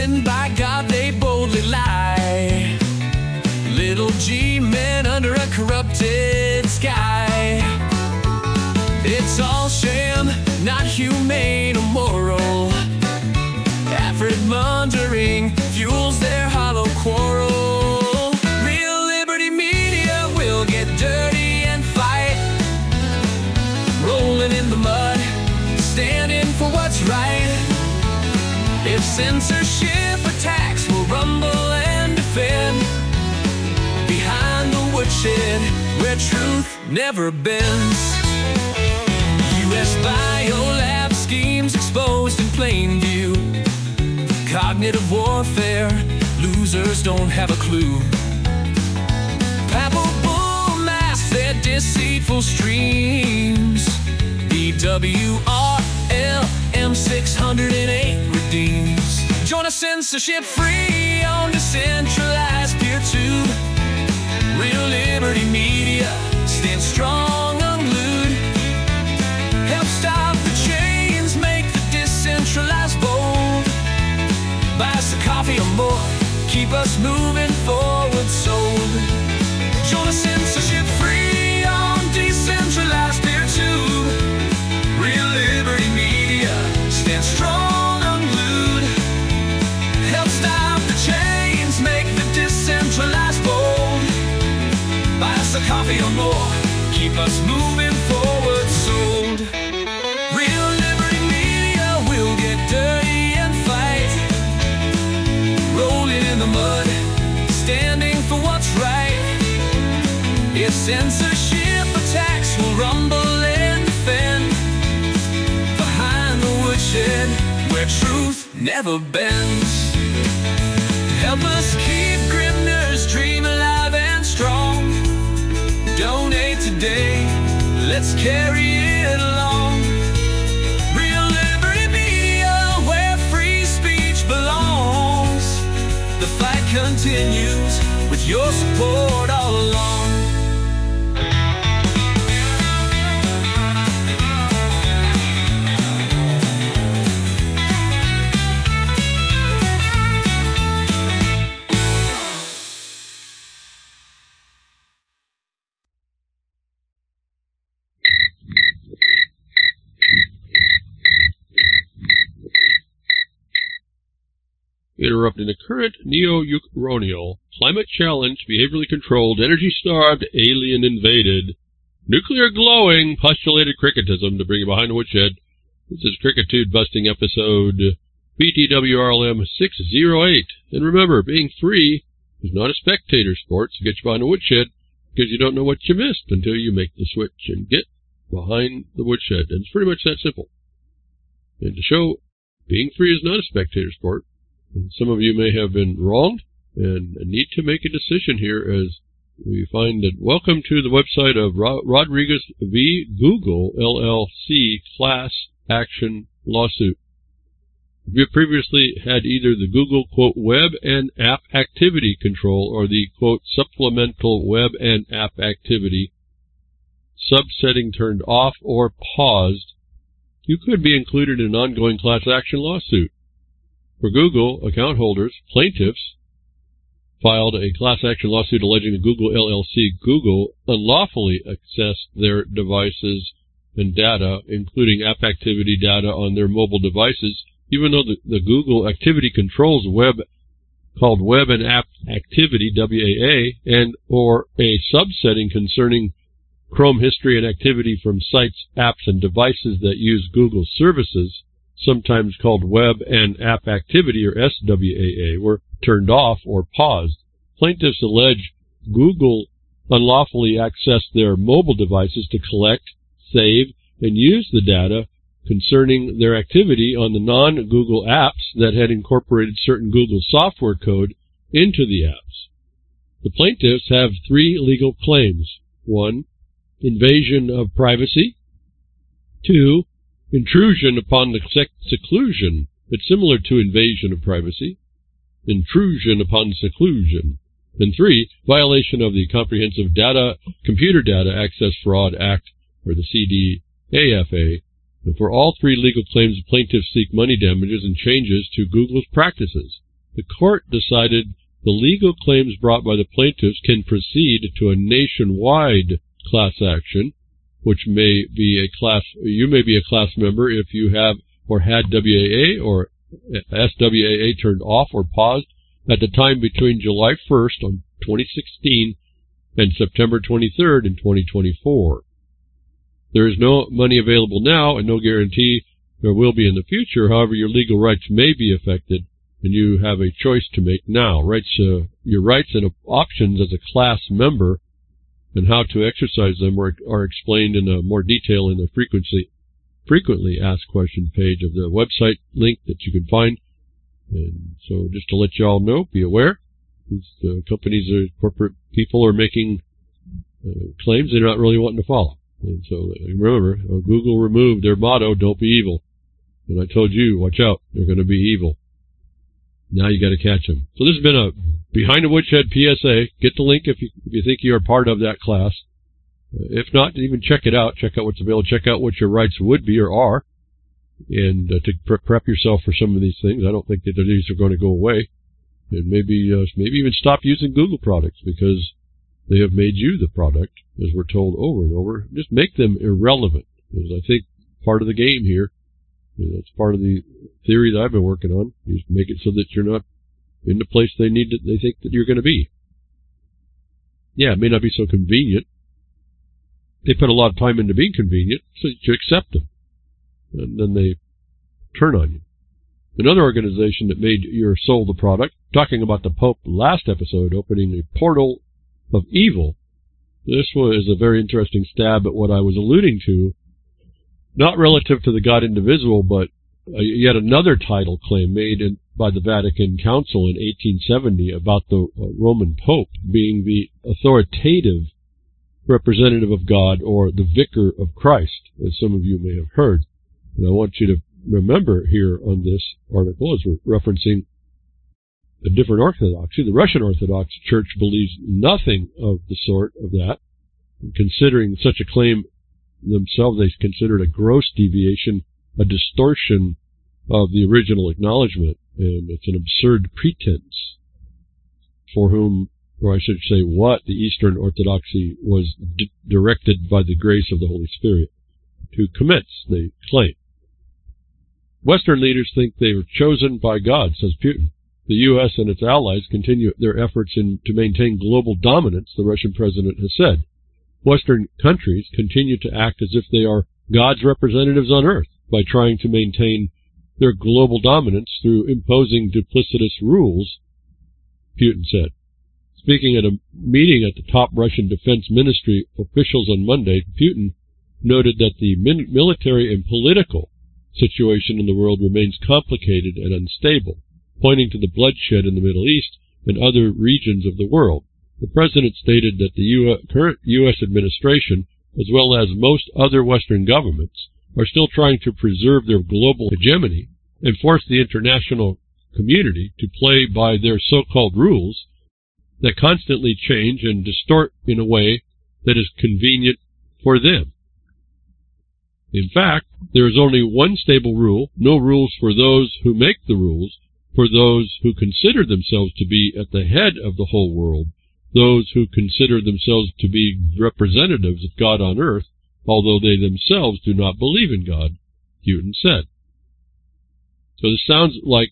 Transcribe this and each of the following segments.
Summoned by God, they boldly lie. Little G men under a corrupted sky. It's all sham, not humane or moral. Effort-mongering fuels their hollow quarrel. Real Liberty Media will get dirty and fight, rolling in the mud, standing for what's right. If censorship attacks, we'll rumble and defend. Behind the woodshed, where truth never bends. U.S. biolab schemes exposed in plain view. Cognitive warfare, losers don't have a clue. Palpable masks their deceitful streams. EWRLM 608 redeems. Join a censorship-free on decentralized PeerTube. Real Liberty Media stands strong, unglued. Help stop the chains, make the decentralized bold. Buy us a coffee or more, keep us moving forward, sold. Join us censorship-free on decentralized PeerTube. Real Liberty Media stands strong, unglued. Help stop the chains, make the decentralized bold. Buy us a coffee or more, keep us moving forward, sold. Real Liberty Media will get dirty and fight, rolling in the mud, standing for what's right. If censorship attacks, we'll rumble and defend. Behind the woodshed, where truth never bends. Help us keep Grimner's dream alive and strong. Donate today, let's carry it along. Real Liberty Media, where free speech belongs. The fight continues with your support all along. Interrupting the current neo-Eucronial, climate-challenged, behaviorally controlled, energy-starved, alien-invaded, nuclear-glowing, postulated cricketism to bring you behind the woodshed. This is Crickitude-busting episode BTWRLM 608. And remember, being free is not a spectator sport, so get you behind the woodshed, because you don't know what you missed until you make the switch and get behind the woodshed. And it's pretty much that simple. And to show being free is not a spectator sport, and some of you may have been wronged and need to make a decision here as we find that welcome to the website of Rodriguez v. Google LLC class action lawsuit. If you have previously had either the Google, quote, web and app activity control or the, quote, supplemental web and app activity subsetting turned off or paused, you could be included in an ongoing class action lawsuit. For Google account holders, plaintiffs filed a class action lawsuit alleging that Google LLC unlawfully accessed their devices and data, including app activity data on their mobile devices, even though the Google activity controls called Web and App Activity, WAA, and or a subsetting concerning Chrome history and activity from sites, apps, and devices that use Google services, sometimes called Web and App Activity, or SWAA, were turned off or paused. Plaintiffs allege Google unlawfully accessed their mobile devices to collect, save, and use the data concerning their activity on the non-Google apps that had incorporated certain Google software code into the apps. The plaintiffs have three legal claims. 1, invasion of privacy. 2, intrusion upon the seclusion. It's similar to invasion of privacy. Intrusion upon seclusion. And 3, violation of the Comprehensive Computer Data Access Fraud Act, or the CDAFA. And for all three legal claims, plaintiffs seek money damages and changes to Google's practices. The court decided the legal claims brought by the plaintiffs can proceed to a nationwide class action, which may be a class. You may be a class member if you have or had WAA or SWAA turned off or paused at the time between July 1st on 2016 and September 23rd in 2024. There is no money available now and no guarantee there will be in the future. However, your legal rights may be affected, and you have a choice to make now. Your rights and options as a class member and how to exercise them are explained in more detail in the frequently asked question page of the website link that you can find. And so just to let you all know, be aware, these companies or corporate people are making claims they're not really wanting to follow. And so remember, Google removed their motto, don't be evil. And I told you, watch out, they're going to be evil. Now you got to catch them. So this has been a Behind the Woodshed PSA. Get the link if you think you are part of that class. If not, even check it out. Check out what's available. Check out what your rights would be or are. And to prep yourself for some of these things. I don't think that these are going to go away. And maybe even stop using Google products because they have made you the product, as we're told over and over. Just make them irrelevant. Because I think part of the game here, that's part of the theory that I've been working on, is make it so that you're not in the place they think that you're going to be. Yeah, it may not be so convenient. They put a lot of time into being convenient, so that you accept them. And then they turn on you. Another organization that made your soul the product, talking about the Pope last episode, opening a portal of evil. This was a very interesting stab at what I was alluding to, not relative to the God indivisible, but yet another title claim made by the Vatican Council in 1870 about the Roman Pope being the authoritative representative of God, or the vicar of Christ, as some of you may have heard. And I want you to remember here on this article, as we're referencing a different orthodoxy, the Russian Orthodox Church believes nothing of the sort of that. And considering such a claim themselves, they consider it a gross deviation, a distortion of the original acknowledgement, and it's an absurd pretense for whom, or I should say what, the Eastern Orthodoxy was directed by the grace of the Holy Spirit to commence, they claim. Western leaders think they were chosen by God, says Putin. The U.S. and its allies continue their efforts to maintain global dominance, the Russian president has said. Western countries continue to act as if they are God's representatives on earth by trying to maintain their global dominance through imposing duplicitous rules, Putin said. Speaking at a meeting at the top Russian Defense Ministry officials on Monday, Putin noted that the military and political situation in the world remains complicated and unstable, pointing to the bloodshed in the Middle East and other regions of the world. The president stated that the current U.S. administration, as well as most other Western governments, are still trying to preserve their global hegemony and force the international community to play by their so-called rules that constantly change and distort in a way that is convenient for them. In fact, there is only one stable rule, no rules for those who make the rules, for those who consider themselves to be at the head of the whole world, those who consider themselves to be representatives of God on earth, although they themselves do not believe in God, Putin said. So this sounds like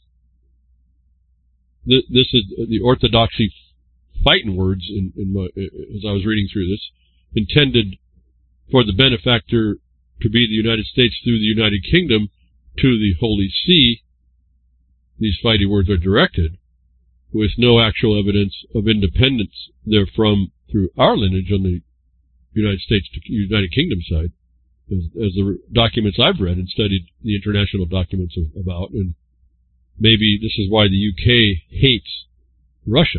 this is the orthodoxy fighting words as I was reading through this, intended for the benefactor to be the United States through the United Kingdom to the Holy See. These fighting words are directed with no actual evidence of independence therefrom through our lineage on the United States to United Kingdom side, as the documents I've read and studied the international documents about, and maybe this is why the UK hates Russia.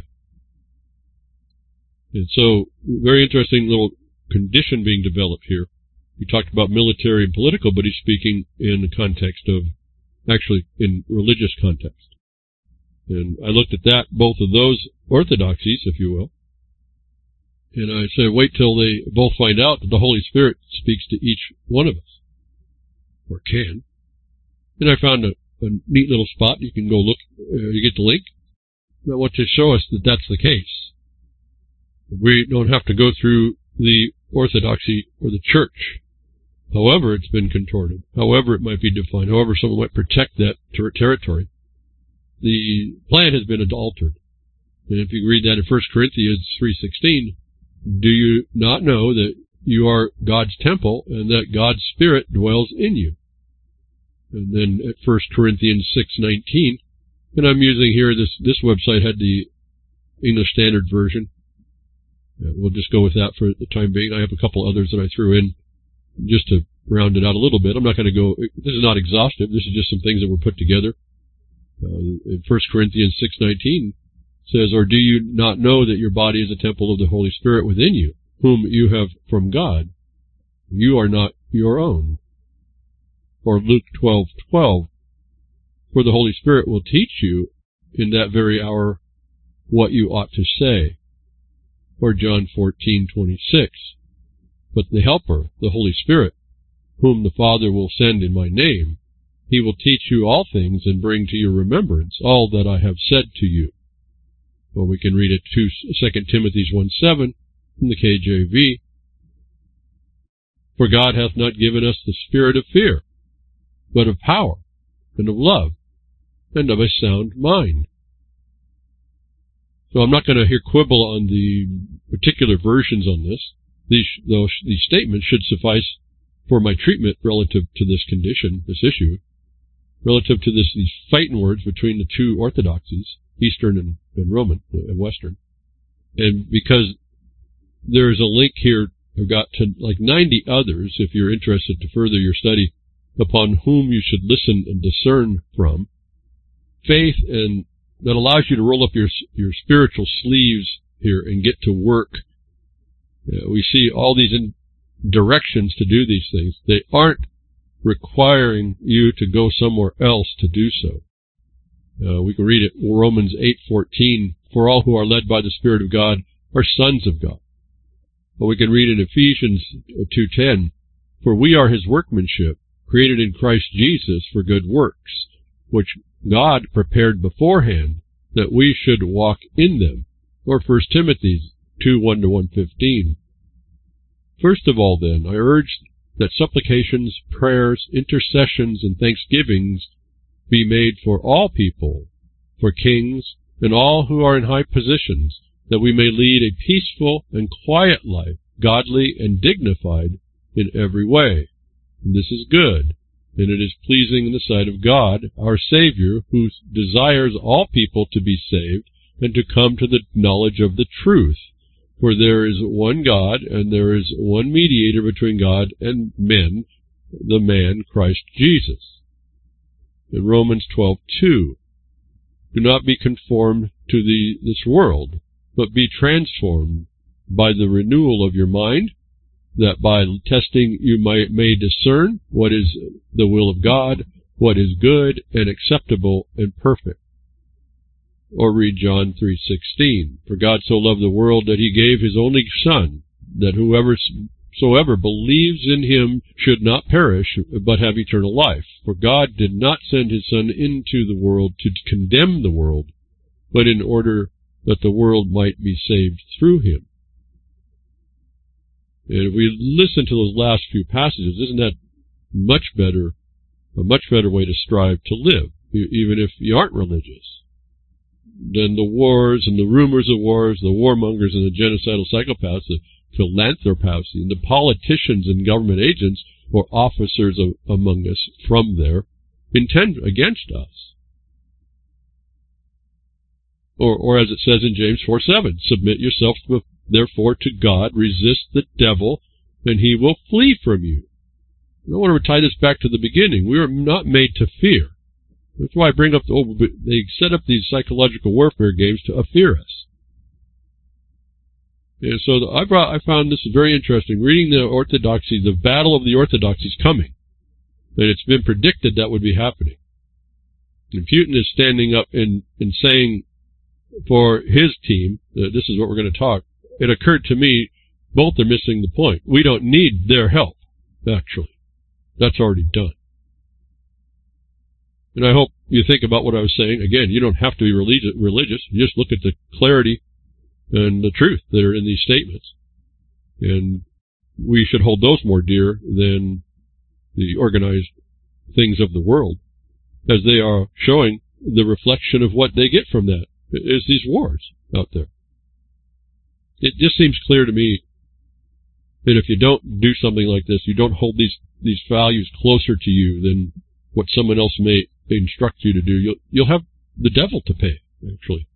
And so, very interesting little condition being developed here. We talked about military and political, but he's speaking in the context of, actually in religious context. And I looked at that, both of those orthodoxies, if you will, and I said, wait till they both find out that the Holy Spirit speaks to each one of us, or can. And I found a neat little spot. You can go look, you get the link, I want to show us that that's the case. We don't have to go through the orthodoxy or the church, however it's been contorted, however it might be defined, however someone might protect that territory. The plan has been altered. And if you read that in 1 Corinthians 3:16, do you not know that you are God's temple and that God's Spirit dwells in you? And then at 1 Corinthians 6:19, and I'm using here, this website had the English Standard Version. We'll just go with that for the time being. I have a couple others that I threw in just to round it out a little bit. I'm not going to go, this is not exhaustive. This is just some things that were put together. In 1 Corinthians 6:19 says, or do you not know that your body is a temple of the Holy Spirit within you, whom you have from God? You are not your own. Or Luke 12:12, for the Holy Spirit will teach you in that very hour what you ought to say. Or John 14:26, but the Helper, the Holy Spirit, whom the Father will send in my name, he will teach you all things and bring to your remembrance all that I have said to you. Or we can read it 2 Timothy 1:7 from the KJV. For God hath not given us the spirit of fear, but of power, and of love, and of a sound mind. So I'm not going to here quibble on the particular versions on this. These statements should suffice for my treatment relative to this condition, this issue, relative to these fighting words between the two orthodoxies, Eastern and Roman, and Western. And because there's a link here, I've got to like 90 others, if you're interested to further your study, upon whom you should listen and discern from. Faith, and that allows you to roll up your spiritual sleeves here and get to work. We see all these directions to do these things. They aren't requiring you to go somewhere else to do so. We can read it, Romans 8:14, for all who are led by the Spirit of God are sons of God. But we can read in Ephesians 2:10, for we are his workmanship, created in Christ Jesus for good works, which God prepared beforehand that we should walk in them. Or 1 Timothy 2:1-1:15. First of all, then, I urge that supplications, prayers, intercessions, and thanksgivings be made for all people, for kings, and all who are in high positions, that we may lead a peaceful and quiet life, godly and dignified in every way. And this is good, and it is pleasing in the sight of God, our Savior, who desires all people to be saved and to come to the knowledge of the truth. For there is one God, and there is one mediator between God and men, the man Christ Jesus. In Romans 12:2, do not be conformed to this world, but be transformed by the renewal of your mind, that by testing you may discern what is the will of God, what is good and acceptable and perfect. Or read John 3:16, for God so loved the world that he gave his only Son, that whosoever believes in him should not perish, but have eternal life. For God did not send his Son into the world to condemn the world, but in order that the world might be saved through him. And if we listen to those last few passages, isn't that a much better way to strive to live, even if you aren't religious, than the wars and the rumors of wars, the warmongers and the genocidal psychopaths, the philanthropists, and the politicians and government agents or officers among us from there intend against us. Or as it says in James 4:7, submit yourself therefore to God, resist the devil, and he will flee from you. I want to tie this back to the beginning. We are not made to fear. That's why I bring up they set up these psychological warfare games to fear us. And so I found this very interesting. Reading the orthodoxy, the battle of the orthodoxy is coming. And it's been predicted that would be happening. And Putin is standing up and saying for his team, this is what we're going to talk. It occurred to me, both are missing the point. We don't need their help, actually. That's already done. And I hope you think about what I was saying, again, you don't have to be religious. You just look at the clarity and the truth that are in these statements. And we should hold those more dear than the organized things of the world, as they are showing the reflection of what they get from that, is these wars out there. It just seems clear to me that if you don't do something like this, you don't hold these values closer to you than what someone else may instruct you to do, you'll have the devil to pay, actually.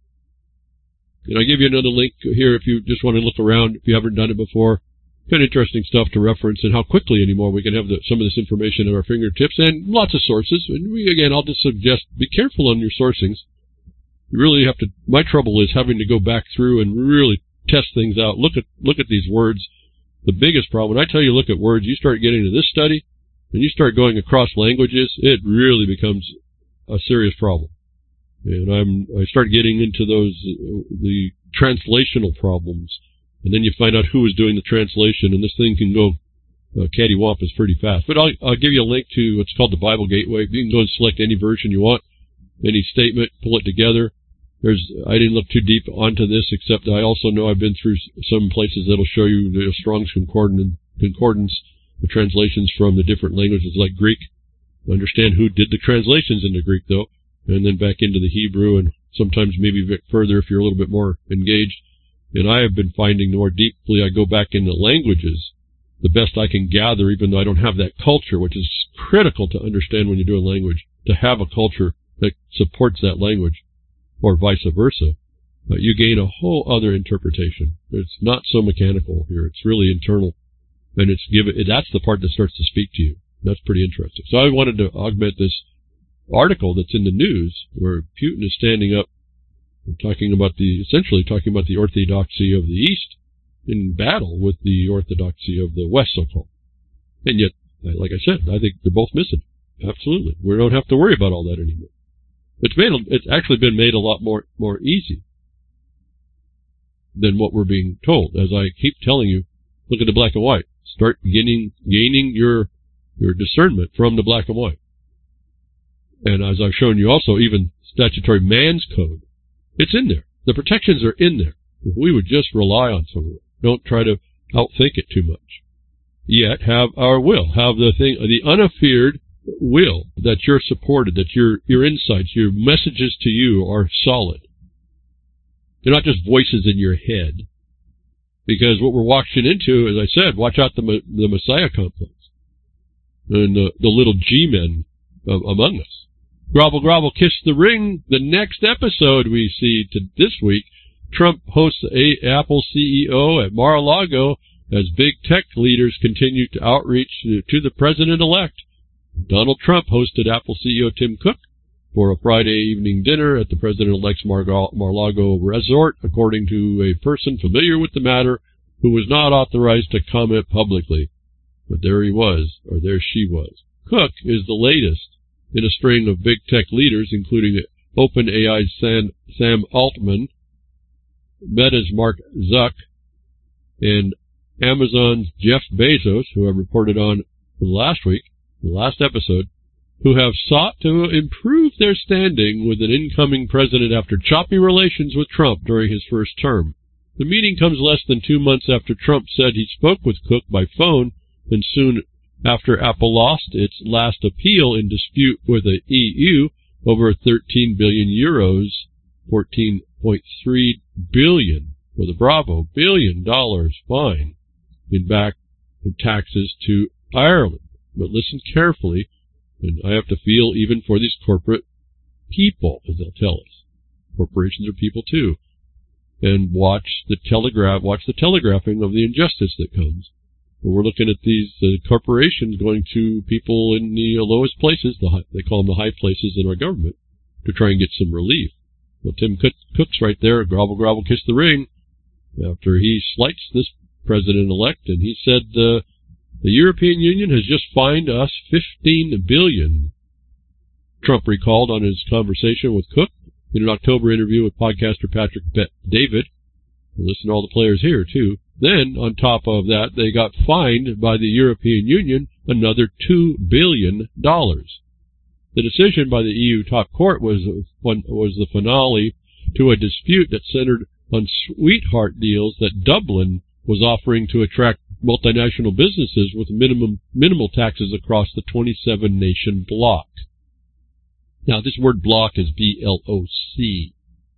And I give you another link here if you just want to look around, if you haven't done it before. Kind of interesting stuff to reference, and how quickly anymore we can have some of this information at our fingertips, and lots of sources. And again, I'll just suggest, be careful on your sourcings. You really have to, my trouble is having to go back through and really test things out. Look at these words. The biggest problem, when I tell you look at words, you start getting into this study, and you start going across languages, it really becomes a serious problem. And I start getting into the translational problems. And then you find out who is doing the translation, and this thing can go cattywampus pretty fast. But I'll give you a link to what's called the Bible Gateway. You can go and select any version you want, any statement, pull it together. I didn't look too deep onto this, except I also know I've been through some places that'll show you the Strong's Concordance, the translations from the different languages like Greek. Understand who did the translations into Greek, though, and then back into the Hebrew, and sometimes maybe a bit further if you're a little bit more engaged. And I have been finding the more deeply I go back into languages, the best I can gather, even though I don't have that culture, which is critical to understand when you're doing language, to have a culture that supports that language, or vice versa. You gain a whole other interpretation. It's not so mechanical here. It's really internal. And that's the part that starts to speak to you. That's pretty interesting. So I wanted to augment this article that's in the news where Putin is standing up essentially talking about the orthodoxy of the East in battle with the orthodoxy of the West, so-called. And yet, like I said, I think they're both missing. Absolutely. We don't have to worry about all that anymore. It's actually been made a lot more easy than what we're being told. As I keep telling you, look at the black and white. Start gaining your discernment from the black and white. And as I've shown you also, even statutory man's code, it's in there. The protections are in there. If we would just rely on some of it. Don't try to outthink it too much. Yet have our will. Have the unafeared will that you're supported, that your insights, your messages to you are solid. They're not just voices in your head. Because what we're walking into, as I said, watch out the Messiah complex. And the little G-men among us. Grovel, grovel, kiss the ring. The next episode we see this week, Trump hosts Apple CEO at Mar-a-Lago as big tech leaders continue to outreach to the president-elect. Donald Trump hosted Apple CEO Tim Cook for a Friday evening dinner at the president-elect's Mar-a-Lago resort, according to a person familiar with the matter who was not authorized to comment publicly. But there he was, or there she was. Cook is the latest in a string of big tech leaders, including OpenAI's Sam Altman, Meta's Mark Zuck, and Amazon's Jeff Bezos, who I reported on last week, the last episode, who have sought to improve their standing with an incoming president after choppy relations with Trump during his first term. The meeting comes less than 2 months after Trump said he spoke with Cook by phone, and soon after Apple lost its last appeal in dispute with the EU over 13 billion euros, 14.3 billion for the Bravo $billion fine in back of taxes to Ireland. But listen carefully, and I have to feel even for these corporate people, as they'll tell us. Corporations are people too. And watch the telegraphing of the injustice that comes. We're looking at these corporations going to people in the lowest places, they call them the high places in our government, to try and get some relief. Well, Tim Cook's right there, grovel, grovel, kiss the ring, after he slights this president-elect, and he said the European Union has just fined us $15 billion. Trump recalled on his conversation with Cook in an October interview with podcaster Patrick David. Listen to all the players here, too. Then, on top of that, they got fined by the European Union another $2 billion. The decision by the EU top court was the finale to a dispute that centered on sweetheart deals that Dublin was offering to attract multinational businesses with minimal taxes across the 27-nation bloc. Now, this word bloc is B-L-O-C.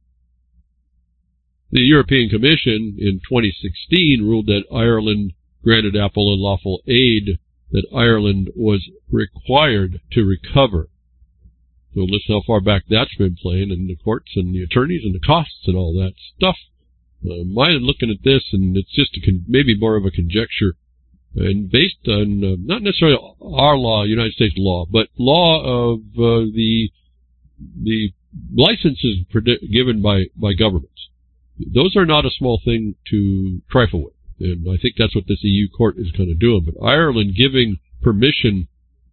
The European Commission in 2016 ruled that Ireland granted Apple unlawful aid that Ireland was required to recover. So listen how far back that's been playing, and the courts and the attorneys and the costs and all that stuff. I'm looking at this, and it's just maybe more of a conjecture, and based on not necessarily our law, United States law, but law of the licenses given by governments. Those are not a small thing to trifle with, and I think that's what this EU court is kind of doing. But Ireland giving permission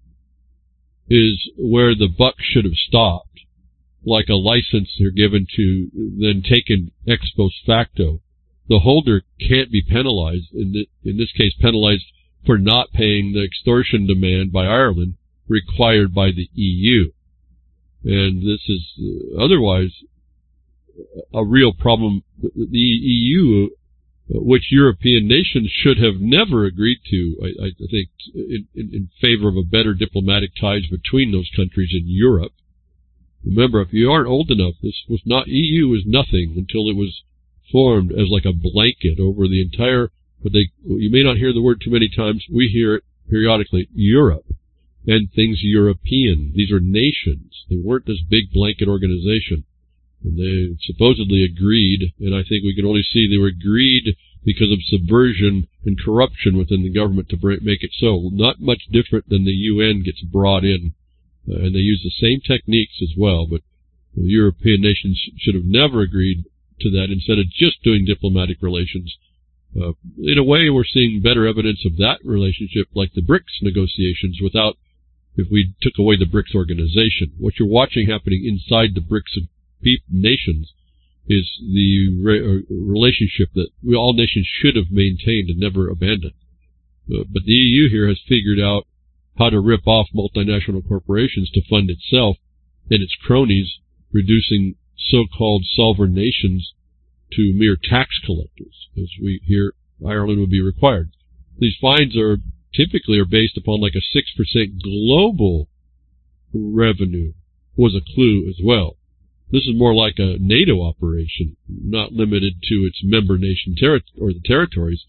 is where the buck should have stopped, like a license they're given to, then taken ex post facto. The holder can't be penalized, in this case penalized for not paying the extortion demand by Ireland required by the EU. And this is otherwise a real problem. The EU, which European nations should have never agreed to, I think, in favor of a better diplomatic ties between those countries in Europe. Remember, if you aren't old enough, EU was nothing until it was formed as like a blanket over the entire, you may not hear the word too many times, we hear it periodically, Europe, and things European. These are nations. They weren't this big blanket organization. And they supposedly agreed, and I think we can only see they were agreed because of subversion and corruption within the government to make it so. Not much different than the UN gets brought in, and they use the same techniques as well, but the European nations should have never agreed to that instead of just doing diplomatic relations. In a way, we're seeing better evidence of that relationship like the BRICS negotiations if we took away the BRICS organization. What you're watching happening inside the BRICS nations is the relationship that all nations should have maintained and never abandoned. But the EU here has figured out how to rip off multinational corporations to fund itself and its cronies, reducing so-called sovereign nations to mere tax collectors, as we hear Ireland would be required. These fines typically based upon like a 6% global revenue, was a clue as well. This is more like a NATO operation, not limited to its member nation or the territories.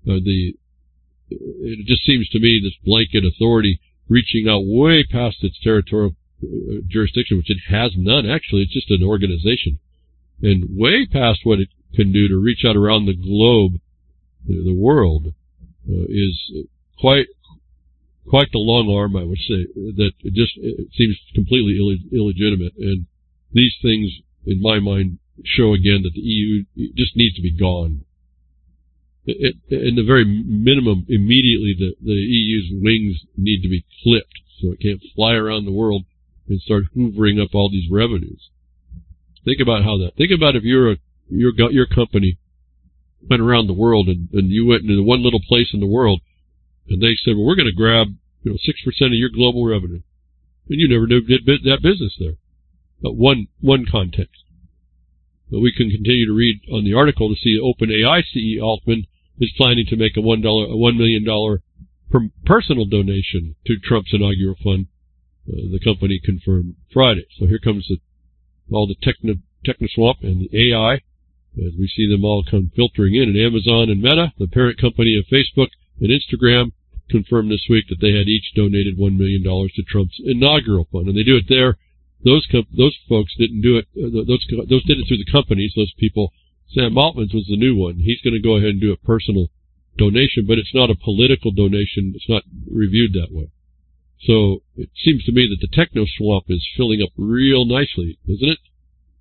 It just seems to me this blanket authority reaching out way past its territorial jurisdiction, which it has none. Actually, it's just an organization, and way past what it can do to reach out around the globe, the world, is quite the long arm, I would say. That it seems completely illegitimate, and these things, in my mind, show again that the EU just needs to be gone. In the very minimum, immediately the EU's wings need to be clipped so it can't fly around the world and start hoovering up all these revenues. Think about if your company went around the world and you went into one little place in the world and they said, well, we're going to grab 6% of your global revenue, and you never did that business there. But one context. But we can continue to read on the article to see OpenAI CEO Altman is planning to make a $1 million personal donation to Trump's inaugural fund. The company confirmed Friday. So here comes all the techno-swamp and the AI, as we see them all come filtering in. And Amazon and Meta, the parent company of Facebook and Instagram, confirmed this week that they had each donated $1 million to Trump's inaugural fund. And they do it there. Those folks didn't do it. Those did it through the companies. Those people. Sam Altman's was the new one. He's going to go ahead and do a personal donation, but it's not a political donation. It's not reviewed that way. So it seems to me that the techno swamp is filling up real nicely, isn't it?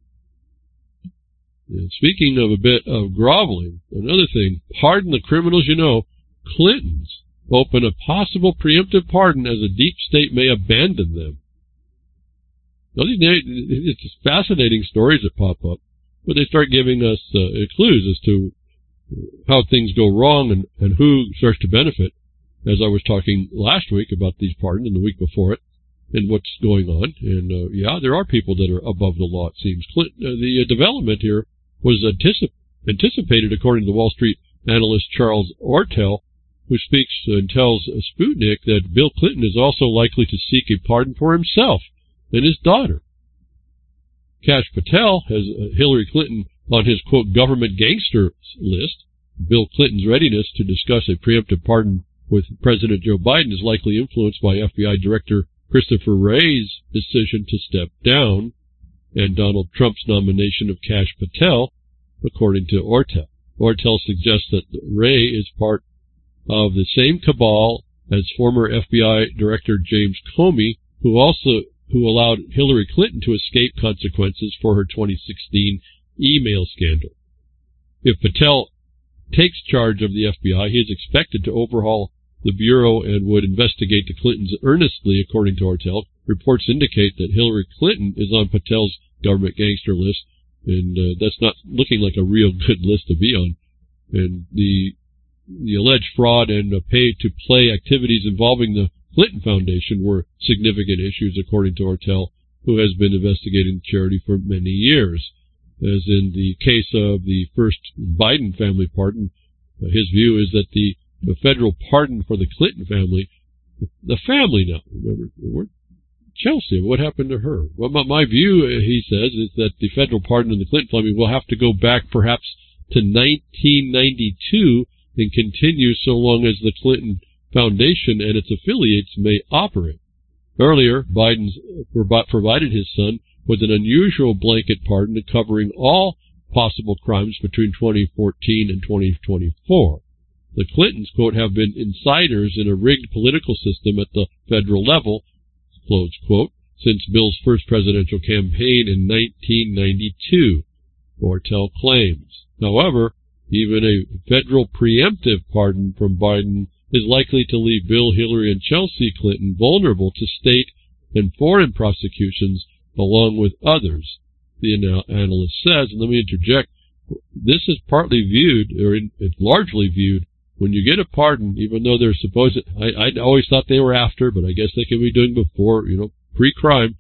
And speaking of a bit of groveling, another thing, pardon the criminals you know. Clintons open a possible preemptive pardon as a deep state may abandon them. Now, it's just fascinating stories that pop up, but they start giving us clues as to how things go wrong and who starts to benefit. As I was talking last week about these pardons and the week before it, in what's going on. And, yeah, there are people that are above the law, it seems. The development here was anticipated, according to the Wall Street analyst Charles Ortel, who speaks and tells Sputnik that Bill Clinton is also likely to seek a pardon for himself and his daughter. Kash Patel has Hillary Clinton on his, quote, government gangster list. Bill Clinton's readiness to discuss a preemptive pardon with President Joe Biden is likely influenced by FBI Director Christopher Wray's decision to step down and Donald Trump's nomination of Kash Patel, according to Ortel. Ortel suggests that Wray is part of the same cabal as former FBI Director James Comey, who allowed Hillary Clinton to escape consequences for her 2016 email scandal. If Patel takes charge of the FBI, he is expected to overhaul the Bureau and would investigate the Clintons earnestly, according to Ortel. Reports indicate that Hillary Clinton is on Patel's government gangster list, and that's not looking like a real good list to be on. And the alleged fraud and pay-to-play activities involving the Clinton Foundation were significant issues, according to Ortel, who has been investigating the charity for many years. As in the case of the first Biden family pardon, his view is that the federal pardon for the Clinton family, the family now, remember, Chelsea, what happened to her? Well, my view, he says, is that the federal pardon in the Clinton family will have to go back perhaps to 1992 and continue so long as the Clinton Foundation and its affiliates may operate. Earlier, Biden provided his son with an unusual blanket pardon covering all possible crimes between 2014 and 2024. The Clintons, quote, have been insiders in a rigged political system at the federal level, close quote, since Bill's first presidential campaign in 1992, Ortel claims. However, even a federal preemptive pardon from Biden is likely to leave Bill, Hillary, and Chelsea Clinton vulnerable to state and foreign prosecutions along with others, the analyst says. And let me interject, this is partly viewed, or it's largely viewed, when you get a pardon, even though they're supposed, I always thought they were after, but I guess they can be doing before, pre-crime,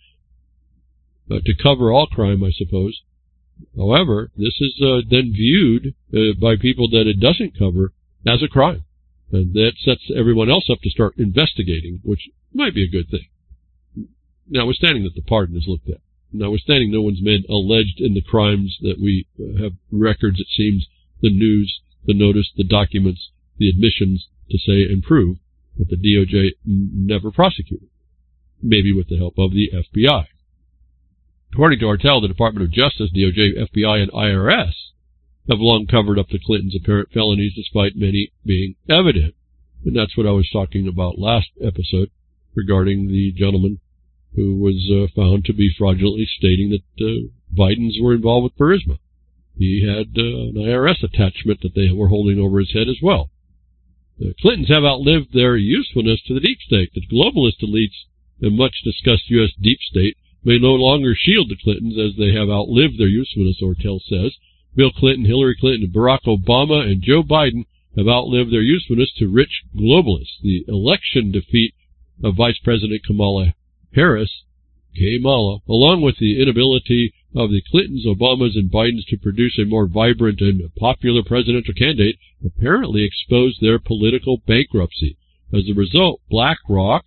to cover all crime, I suppose. However, this is then viewed by people that it doesn't cover as a crime. And that sets everyone else up to start investigating, which might be a good thing. Notwithstanding that the pardon is looked at. Notwithstanding no one's been alleged in the crimes that we have records, it seems, the news, the notice, the documents, the admissions to say and prove that the DOJ never prosecuted. Maybe with the help of the FBI. According to Ortel, the Department of Justice, DOJ, FBI, and IRS have long covered up the Clintons' apparent felonies despite many being evident. And that's what I was talking about last episode regarding the gentleman who was found to be fraudulently stating that Bidens were involved with Burisma. He had an IRS attachment that they were holding over his head as well. The Clintons have outlived their usefulness to the deep state. The globalist elites and much-discussed U.S. deep state may no longer shield the Clintons as they have outlived their usefulness, Ortel says. Bill Clinton, Hillary Clinton, Barack Obama, and Joe Biden have outlived their usefulness to rich globalists. The election defeat of Vice President Kamala Harris, along with the inability of the Clintons, Obamas, and Bidens to produce a more vibrant and popular presidential candidate, apparently exposed their political bankruptcy. As a result, BlackRock,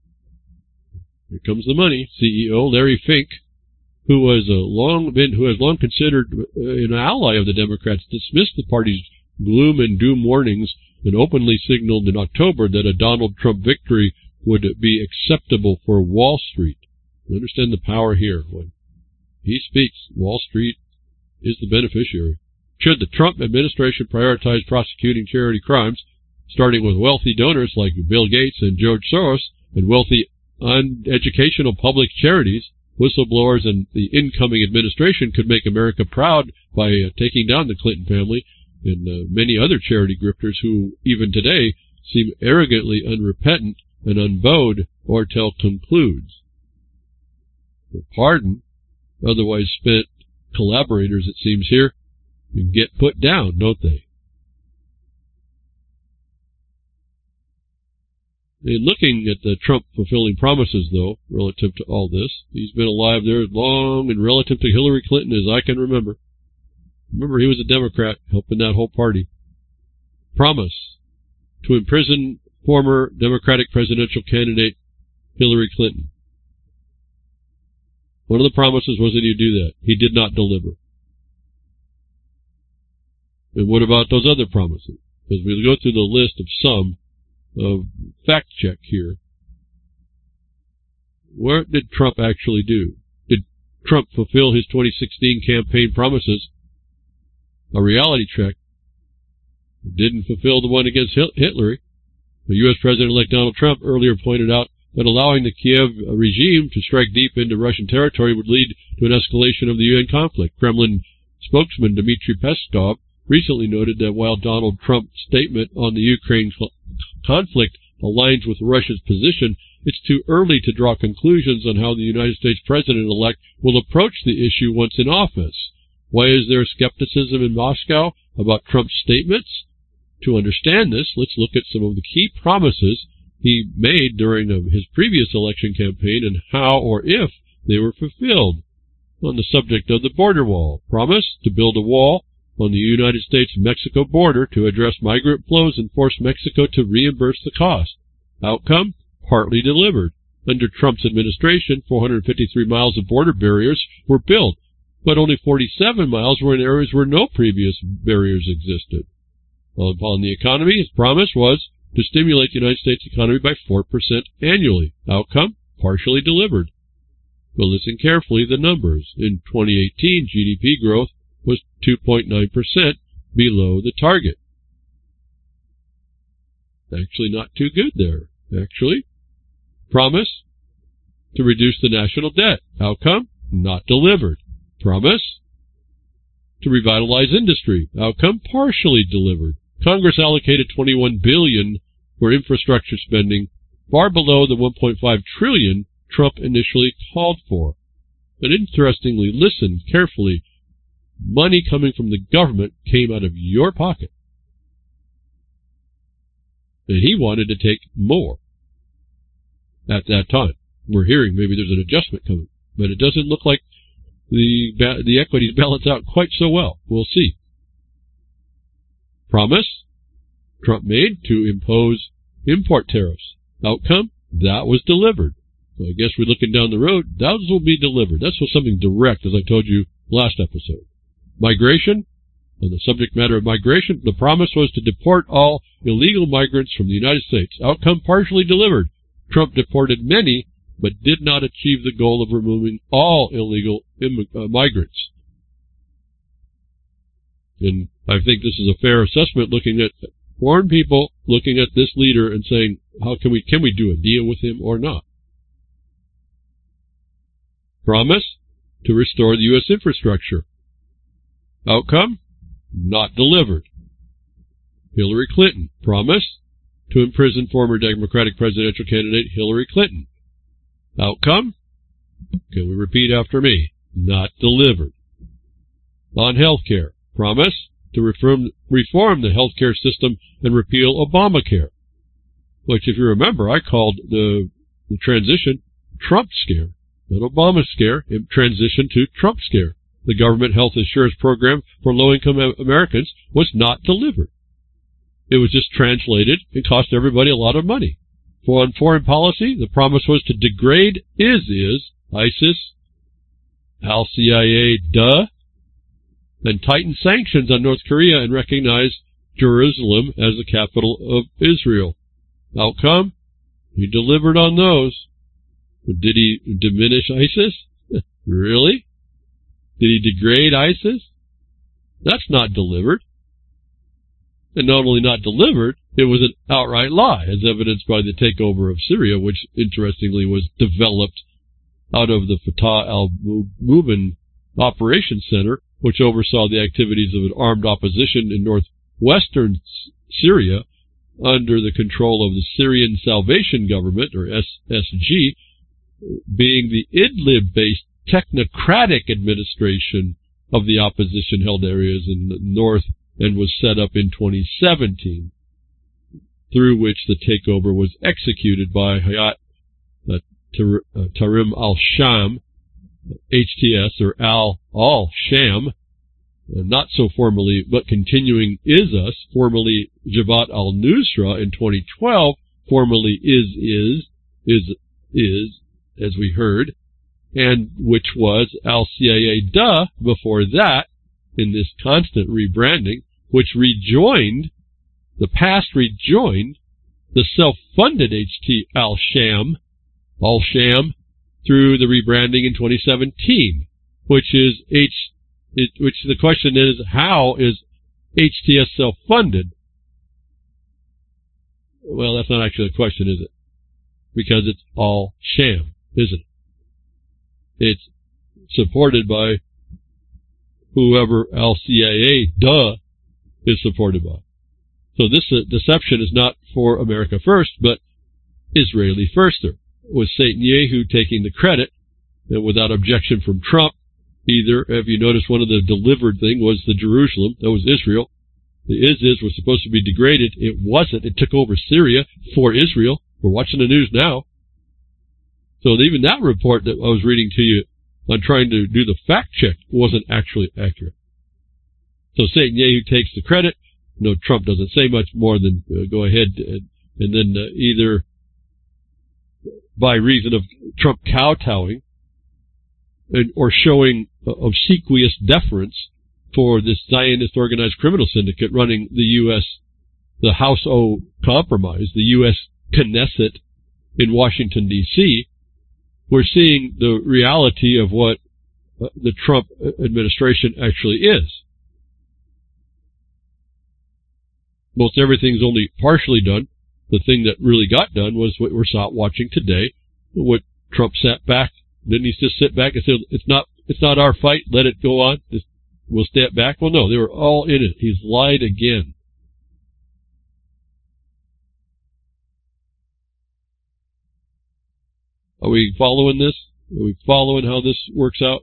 here comes the money, CEO Larry Fink, who has long considered an ally of the Democrats, dismissed the party's gloom and doom warnings and openly signaled in October that a Donald Trump victory would be acceptable for Wall Street. You understand the power here. When he speaks, Wall Street is the beneficiary. Should the Trump administration prioritize prosecuting charity crimes, starting with wealthy donors like Bill Gates and George Soros, and wealthy uneducational public charities, whistleblowers and the incoming administration could make America proud by taking down the Clinton family and many other charity grifters who, even today, seem arrogantly unrepentant and unbowed, Ortel concludes. The pardon, otherwise spent collaborators, it seems here, get put down, don't they? In looking at the Trump fulfilling promises, though, relative to all this, he's been alive there as long and relative to Hillary Clinton as I can remember. Remember, he was a Democrat, helping that whole party. Promise to imprison former Democratic presidential candidate Hillary Clinton. One of the promises was that he'd do that. He did not deliver. And what about those other promises? As we go through the list of some of fact check here, what did Trump actually do? Did Trump fulfill his 2016 campaign promises? A reality check. Didn't fulfill the one against Hitler. The U.S. President-elect Donald Trump earlier pointed out that allowing the Kiev regime to strike deep into Russian territory would lead to an escalation of the UN conflict. Kremlin spokesman Dmitry Peskov recently noted that while Donald Trump's statement on the Ukraine conflict aligns with Russia's position, it's too early to draw conclusions on how the United States President-elect will approach the issue once in office. Why is there skepticism in Moscow about Trump's statements? To understand this, let's look at some of the key promises he made during his previous election campaign and how or if they were fulfilled. On the subject of the border wall, promise to build a wall on the United States-Mexico border to address migrant flows and force Mexico to reimburse the cost. Outcome? Partly delivered. Under Trump's administration, 453 miles of border barriers were built, but only 47 miles were in areas where no previous barriers existed. Well, upon the economy, his promise was to stimulate the United States economy by 4% annually. Outcome? Partially delivered. But listen carefully to the numbers. In 2018, GDP growth was 2.9% below the target. Actually not too good there. Actually, promise to reduce the national debt. Outcome? Not delivered. Promise to revitalize industry. Outcome? Partially delivered. Congress allocated $21 billion for infrastructure spending, far below the $1.5 trillion Trump initially called for. But interestingly, listen carefully, money coming from the government came out of your pocket. And he wanted to take more at that time. We're hearing maybe there's an adjustment coming, but it doesn't look like the equities balance out quite so well. We'll see. Promise Trump made to impose import tariffs. Outcome? That was delivered. So I guess we're looking down the road. Those will be delivered. That's something direct, as I told you last episode. Migration. On the subject matter of migration, the promise was to deport all illegal migrants from the United States. Outcome partially delivered. Trump deported many, but did not achieve the goal of removing all illegal migrants. And I think this is a fair assessment, looking at foreign people, looking at this leader and saying, how can we do a deal with him or not? Promise to restore the U.S. infrastructure. Outcome? Not delivered. Hillary Clinton. Promise to imprison former Democratic presidential candidate Hillary Clinton. Outcome? Can we repeat after me? Not delivered. On health care. Promise to reform the healthcare system and repeal Obamacare, which, if you remember, I called the transition Trump scare, not Obama scare, transition to Trump scare. The government health insurance program for low-income Americans was not delivered. It was just translated and cost everybody a lot of money. On foreign policy, the promise was to degrade ISIS, Al-CIA, and tighten sanctions on North Korea and recognize Jerusalem as the capital of Israel. Outcome? He delivered on those. But did he diminish ISIS? Really? Did he degrade ISIS? That's not delivered. And not only not delivered, it was an outright lie, as evidenced by the takeover of Syria, which, interestingly, was developed out of the Fatah al-Mubin Operations Center, which oversaw the activities of an armed opposition in northwestern Syria under the control of the Syrian Salvation Government, or SSG, being the Idlib-based technocratic administration of the opposition-held areas in the north, and was set up in 2017. through which the takeover was executed by Hayat Tahrir al-Sham, HTS, or al-Sham, not so formally, but continuing is us, formerly Jabhat al-Nusra in 2012, formerly is, as we heard, and which was al-CIA before that, in this constant rebranding, which rejoined the self-funded HT al-Sham through the rebranding in 2017, which the question is, how is HTS self-funded? Well, that's not actually a question, is it? Because it's all sham, isn't it? It's supported by whoever al-CIA is supported by. So this deception is not for America First, but Israeli Firster, with Netanyahu taking the credit without objection from Trump. Either, if you notice, one of the delivered thing was the Jerusalem, that was Israel. The is was supposed to be degraded. It wasn't. It took over Syria for Israel. We're watching the news now. So even that report that I was reading to you on trying to do the fact check wasn't actually accurate. So Netanyahu takes the credit. No, Trump doesn't say much more than go ahead and then either by reason of Trump kowtowing or showing obsequious deference for this Zionist organized criminal syndicate running the U.S., the House O Compromise, the U.S. Knesset in Washington, D.C., we're seeing the reality of what the Trump administration actually is. Most everything's only partially done. The thing that really got done was what we're watching today, what Trump sat back. Didn't he just sit back and say, it's not our fight, let it go on, we'll step back? Well, no, they were all in it. He's lied again. Are we following this? Are we following how this works out?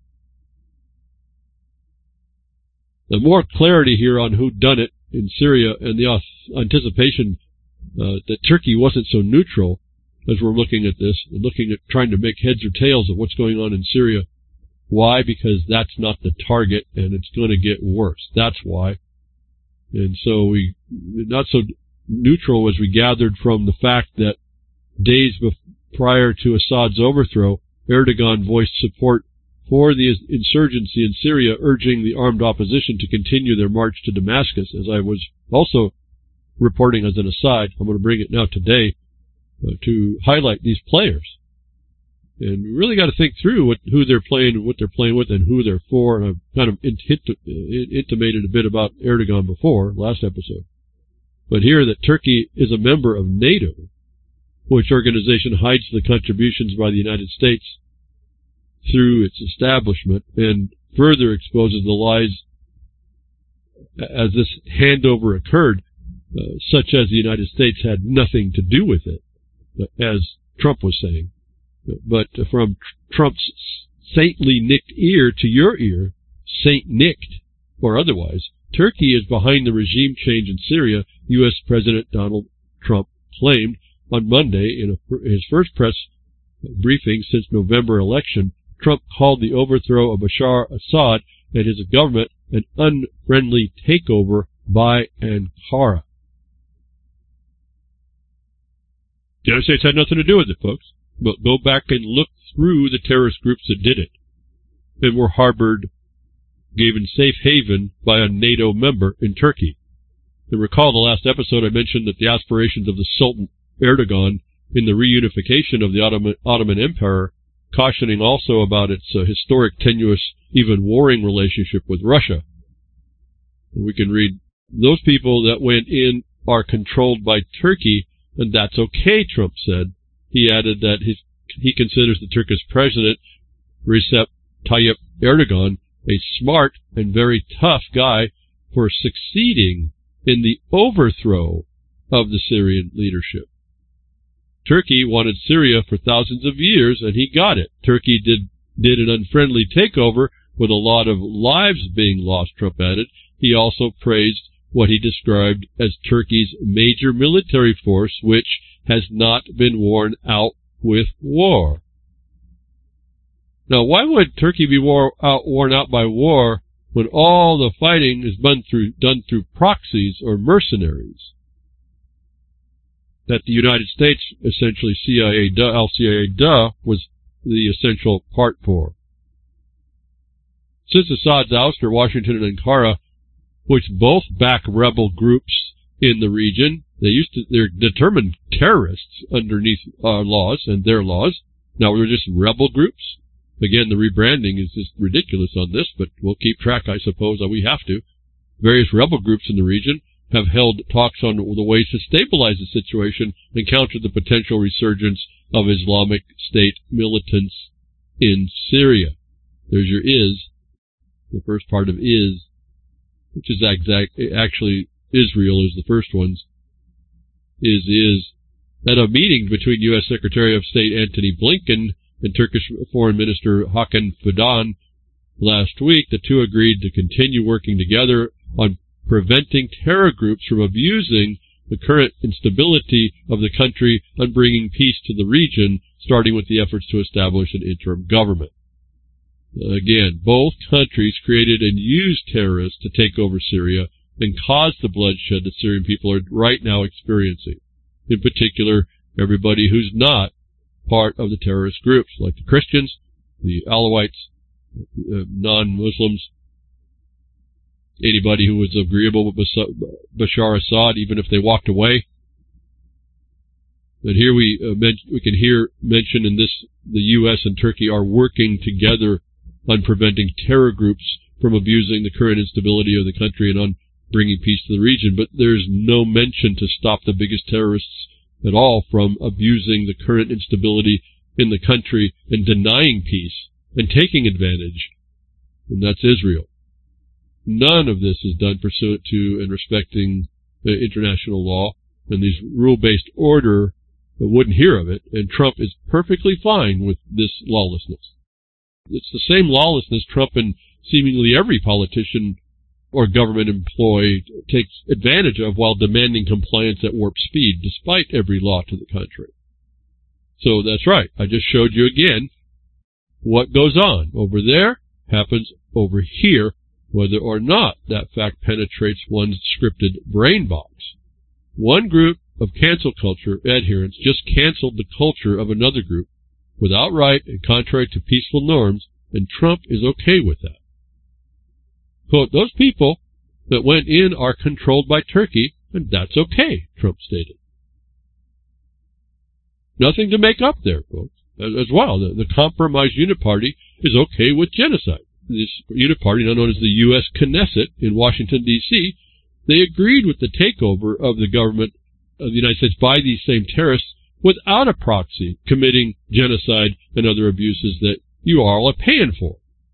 The more clarity here on who done it in Syria and the anticipation that Turkey wasn't so neutral as we're looking at this, and looking at trying to make heads or tails of what's going on in Syria. Why? Because that's not the target, and it's going to get worse. That's why. And so we not so neutral as we gathered from the fact that days prior to Assad's overthrow, Erdogan voiced support for the insurgency in Syria, urging the armed opposition to continue their march to Damascus. As I was also reporting as an aside, I'm going to bring it now today to highlight these players. And we really got to think through who they're playing, what they're playing with, and who they're for. And I've kind of intimated a bit about Erdogan before, last episode. But here that Turkey is a member of NATO, which organization hides the contributions by the United States through its establishment and further exposes the lies as this handover occurred, such as the United States had nothing to do with it, as Trump was saying. But from Trump's saintly nicked ear to your ear, saint-nicked or otherwise, Turkey is behind the regime change in Syria, U.S. President Donald Trump claimed on Monday in his first press briefing since November election. Trump called the overthrow of Bashar Assad and his government an unfriendly takeover by Ankara. The United States had nothing to do with it, folks. But go back and look through the terrorist groups that did it and were harbored, given safe haven by a NATO member in Turkey. And recall the last episode I mentioned that the aspirations of the Sultan Erdogan in the reunification of the Ottoman Empire, cautioning also about its historic, tenuous, even warring relationship with Russia. And we can read, those people that went in are controlled by Turkey, and that's okay, Trump said. He added that he considers the Turkish president, Recep Tayyip Erdogan, a smart and very tough guy for succeeding in the overthrow of the Syrian leadership. Turkey wanted Syria for thousands of years, and he got it. Turkey did an unfriendly takeover with a lot of lives being lost, Trump added. He also praised what he described as Turkey's major military force, which has not been worn out with war. Now, why would Turkey be worn out by war when all the fighting is done through proxies or mercenaries that the United States, essentially LCIA, was the essential part for? Since Assad's ouster, Washington and Ankara, which both back rebel groups in the region, they're determined terrorists underneath our laws and their laws. Now they're just rebel groups. Again, the rebranding is just ridiculous on this, but we'll keep track, I suppose, we have to. Various rebel groups in the region have held talks on the ways to stabilize the situation and counter the potential resurgence of Islamic State militants in Syria. There's your is, the first part of is, which is actually Israel is the first one's. Is. At a meeting between U.S. Secretary of State Antony Blinken and Turkish Foreign Minister Hakan Fidan last week, the two agreed to continue working together on preventing terror groups from abusing the current instability of the country and bringing peace to the region, starting with the efforts to establish an interim government. Again, both countries created and used terrorists to take over Syria and cause the bloodshed the Syrian people are right now experiencing. In particular, everybody who's not part of the terrorist groups, like the Christians, the Alawites, non-Muslims, anybody who was agreeable with Bashar Assad, even if they walked away. But here we can hear mention in this, the U.S. and Turkey are working together on preventing terror groups from abusing the current instability of the country and on bringing peace to the region. But there's no mention to stop the biggest terrorists at all from abusing the current instability in the country and denying peace and taking advantage. And that's Israel. None of this is done pursuant to and respecting international law, and these rule-based order wouldn't hear of it, and Trump is perfectly fine with this lawlessness. It's the same lawlessness Trump and seemingly every politician or government employee takes advantage of while demanding compliance at warp speed, despite every law to the contrary. So that's right. I just showed you again what goes on over there happens over here, whether or not that fact penetrates one's scripted brain box. One group of cancel culture adherents just canceled the culture of another group without right and contrary to peaceful norms, and Trump is okay with that. Quote, those people that went in are controlled by Turkey, and that's okay, Trump stated. Nothing to make up there, folks. As well, the compromised Uniparty is okay with genocide. This Uniparty, now known as the U.S. Knesset in Washington, D.C., they agreed with the takeover of the government of the United States by these same terrorists without a proxy committing genocide and other abuses that you all are paying for.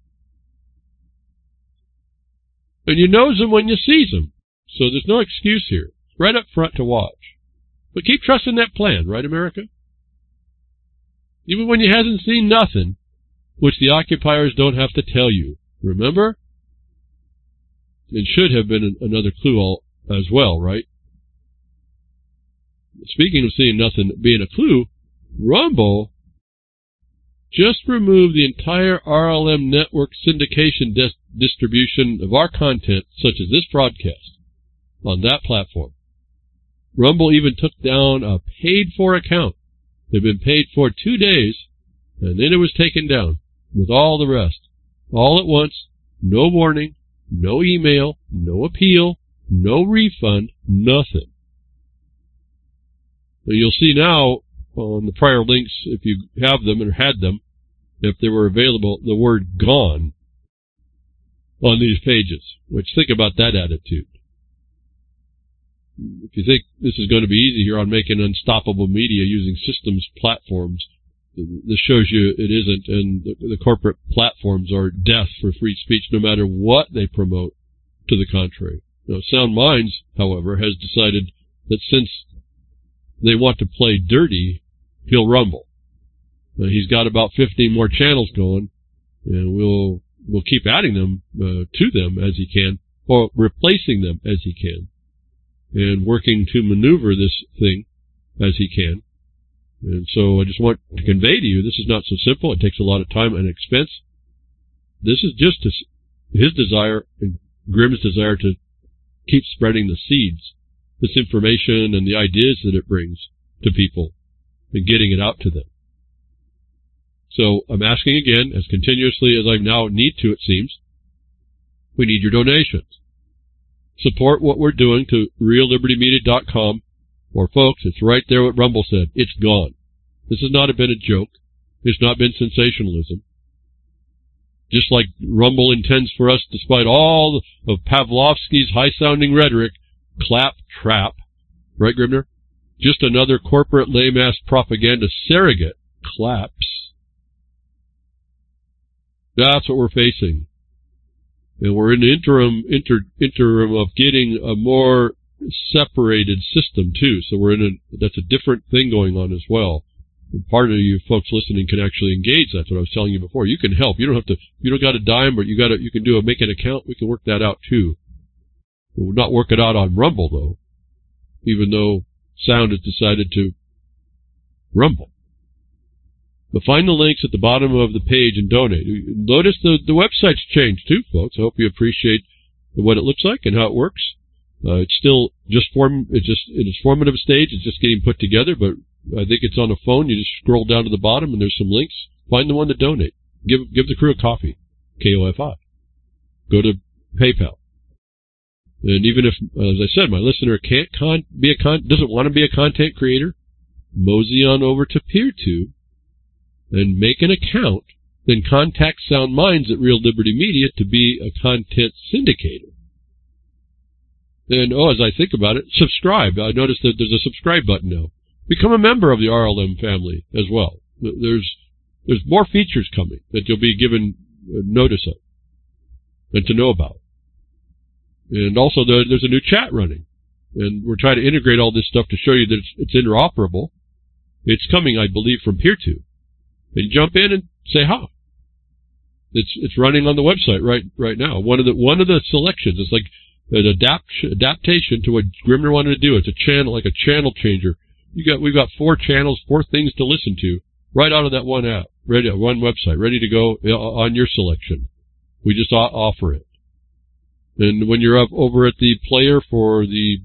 And you knows them when you sees them, so there's no excuse here. It's right up front to watch. But keep trusting that plan, right, America? Even when you hasn't seen nothing, which the occupiers don't have to tell you. Remember? It should have been another clue as well, right? Speaking of seeing nothing being a clue, Rumble just removed the entire RLM network syndication distribution of our content, such as this broadcast, on that platform. Rumble even took down a paid-for account. It had been paid for 2 days, and then it was taken down, with all the rest. All at once, no warning, no email, no appeal, no refund, nothing. And you'll see now on the prior links, if you have them or had them, if they were available, the word gone on these pages, which think about that attitude. If you think this is going to be easy here on making unstoppable media using systems platforms, this shows you it isn't, and the corporate platforms are death for free speech no matter what they promote to the contrary. Now, Sound Minds, however, has decided that since they want to play dirty, he'll rumble. He's got about 15 more channels going, and we'll keep adding them to them as he can. or replacing them as he can, and working to maneuver this thing as he can. And so I just want to convey to you, this is not so simple. It takes a lot of time and expense. This is just his desire and Grimm's desire to keep spreading the seeds, this information and the ideas that it brings to people and getting it out to them. So I'm asking again, as continuously as I now need to, it seems, we need your donations. Support what we're doing to reallibertymedia.com. Or folks, it's right there what Rumble said. It's gone. This has not been a joke. It's not been sensationalism. Just like Rumble intends for us, despite all of Pavlovsky's high-sounding rhetoric, clap-trap. Right, Grimner? Just another corporate lame-ass propaganda surrogate. Claps. That's what we're facing. And we're in the interim of getting a more separated system too. So that's a different thing going on as well. And part of you folks listening can actually engage. That's what I was telling you before. You can help. You don't got a dime, but you can make an account. We can work that out too. We'll not work it out on Rumble though, even though Sound has decided to rumble. But find the links at the bottom of the page and donate. Notice the website's changed too, folks. I hope you appreciate what it looks like and how it works. It's still just it's just in its formative stage. It's just getting put together, but I think it's on a phone. You just scroll down to the bottom and there's some links. Find the one to donate. Give the crew a coffee. KOFI. Go to PayPal. And even if, as I said, my listener doesn't want to be a content creator, mosey on over to PeerTube and make an account, then contact Sound Minds at Real Liberty Media to be a content syndicator. And, as I think about it, subscribe. I noticed that there's a subscribe button now. Become a member of the RLM family as well. There's more features coming that you'll be given notice of and to know about. And also, there's a new chat running. And we're trying to integrate all this stuff to show you that it's interoperable. It's coming, I believe, from PeerTube. And jump in and say hi. It's running on the website right now. One of the selections. It's like an adaptation to what Grimner wanted to do. It's a channel, like a channel changer. We've got 4 channels, 4 things to listen to right out of that one app, one website, ready to go on your selection. We just offer it. And when you're up over at the player for the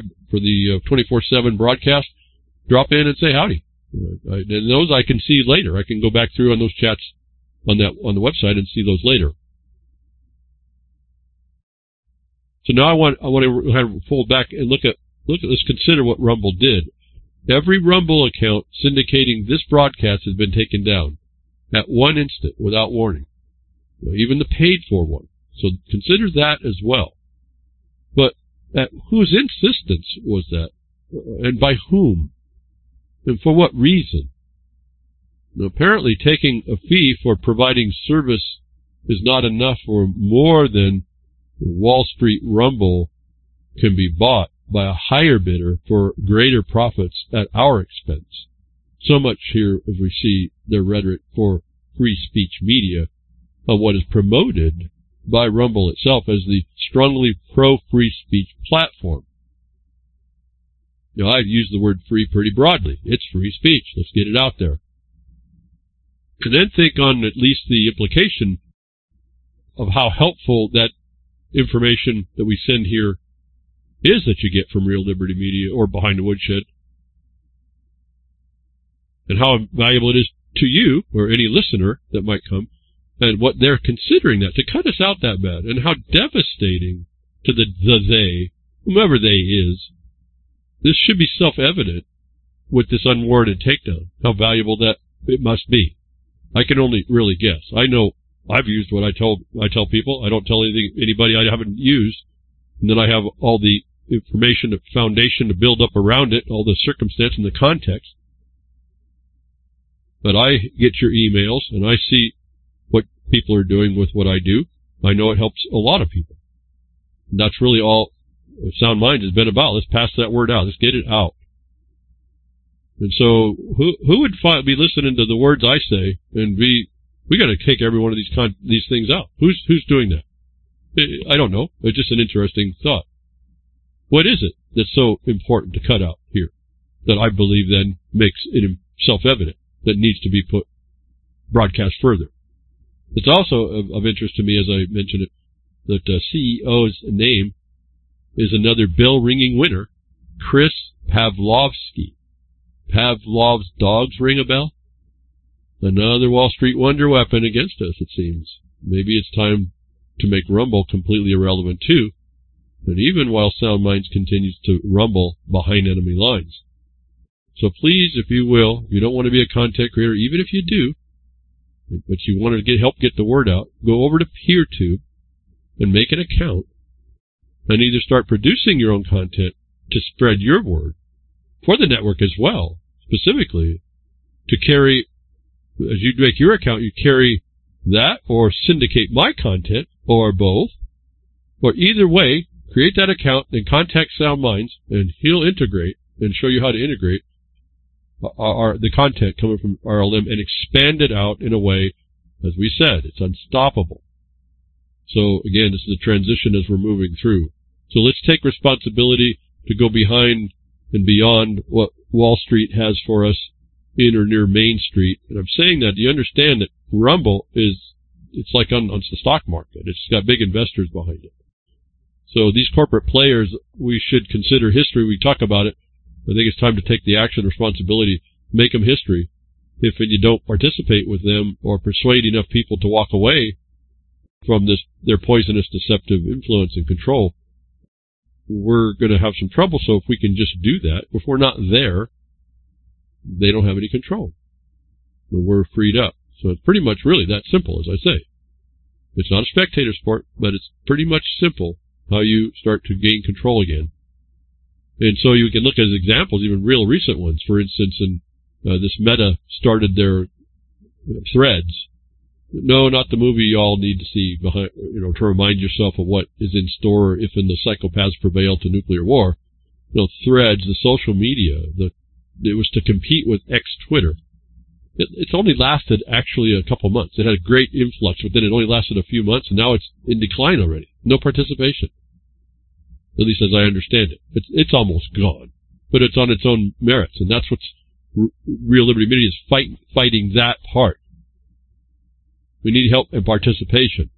24/7 broadcast, drop in and say howdy. And those I can see later. I can go back through on those chats on the website and see those later. So now I want to kind of fold back and look at let's consider what Rumble did. Every Rumble account syndicating this broadcast has been taken down at one instant without warning. Even the paid for one. So consider that as well. But at whose insistence was that? And by whom? And for what reason? Now, apparently taking a fee for providing service is not enough, or more than Wall Street Rumble can be bought by a higher bidder for greater profits at our expense. So much here as we see their rhetoric for free speech media on what is promoted by Rumble itself as the strongly pro-free speech platform. I've used the word free pretty broadly. It's free speech. Let's get it out there. And then think on at least the implication of how helpful that information that we send here is that you get from Real Liberty Media or Behind the Woodshed, and how valuable it is to you or any listener that might come, and what they're considering that to cut us out that bad, and how devastating to the they, whomever they is. This should be self-evident with this unwarranted takedown, how valuable that it must be. I can only really guess. I know I've used what I tell people. I don't tell anybody I haven't used. And then I have all the information, the foundation to build up around it, all the circumstance and the context. But I get your emails, and I see what people are doing with what I do. I know it helps a lot of people. And that's really all Sound Minds has been about. Let's pass that word out. Let's get it out. And so, who would be listening to the words I say and we got to take every one of these things out? Who's doing that? I don't know. It's just an interesting thought. What is it that's so important to cut out here that I believe then makes it self-evident that needs to be broadcast further? It's also of interest to me, as I mentioned it, that CEO's name is another bell-ringing winner, Chris Pavlovski. Pavlov's dogs ring a bell? Another Wall Street wonder weapon against us, it seems. Maybe it's time to make Rumble completely irrelevant, too, and even while Sound Minds continues to rumble behind enemy lines. So please, if you will, if you don't want to be a content creator, even if you do, but you want to help get the word out, go over to PeerTube and make an account and either start producing your own content to spread your word for the network as well, specifically to carry, as you make your account, you carry that or syndicate my content or both, or either way, create that account and contact Sound Minds and he'll integrate and show you how to integrate the content coming from RLM and expand it out in a way, as we said, it's unstoppable. So again, this is a transition as we're moving through. So let's take responsibility to go behind and beyond what Wall Street has for us in or near Main Street. And I'm saying that, you understand that Rumble it's like on the stock market. It's got big investors behind it. So these corporate players, we should consider history. We talk about it. I think it's time to take the action responsibility, make them history. If you don't participate with them or persuade enough people to walk away from their poisonous, deceptive influence and control, we're going to have some trouble. So if we can just do that, if we're not there, they don't have any control. We're freed up. So it's pretty much really that simple, as I say. It's not a spectator sport, but it's pretty much simple how you start to gain control again. And so you can look at examples, even real recent ones. For instance, this Meta started their Threads. No, not the movie you all need to see behind, to remind yourself of what is in store if and the psychopaths prevail to nuclear war. Threads, the social media, it was to compete with Twitter. It's only lasted actually a couple months. It had a great influx, but then it only lasted a few months, and now it's in decline already. No participation. At least as I understand it. It's almost gone. But it's on its own merits, and that's what's Real Liberty Media is fighting that part. We need help and participation.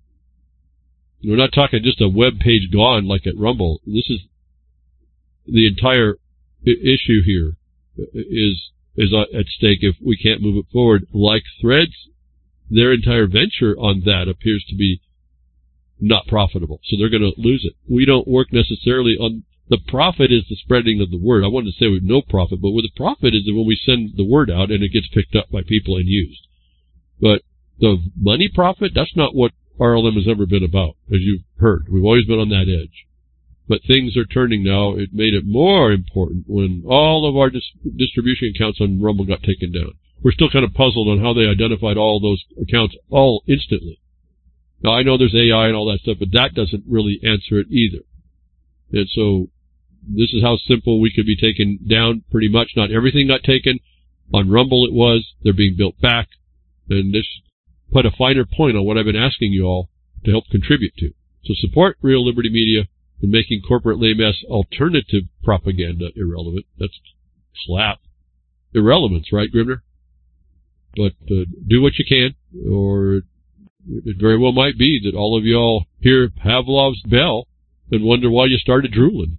We're not talking just a web page gone like at Rumble. This is the entire issue here is at stake if we can't move it forward. Like Threads, their entire venture on that appears to be not profitable, so they're going to lose it. We don't work necessarily on the profit is the spreading of the word. I wanted to say with no profit, but with the profit is when we send the word out and it gets picked up by people and used. But the money profit, that's not what RLM has ever been about, as you've heard. We've always been on that edge. But things are turning now. It made it more important when all of our distribution accounts on Rumble got taken down. We're still kind of puzzled on how they identified all those accounts all instantly. Now, I know there's AI and all that stuff, but that doesn't really answer it either. And so this is how simple we could be taken down pretty much. Not everything got taken. On Rumble it was. They're being built back. And this put a finer point on what I've been asking you all to help contribute to. So support Real Liberty Media in making corporate lame-ass alternative propaganda irrelevant. That's slap. Irrelevance, right, Grimner? But do what you can, or it very well might be that all of y'all hear Pavlov's bell and wonder why you started drooling.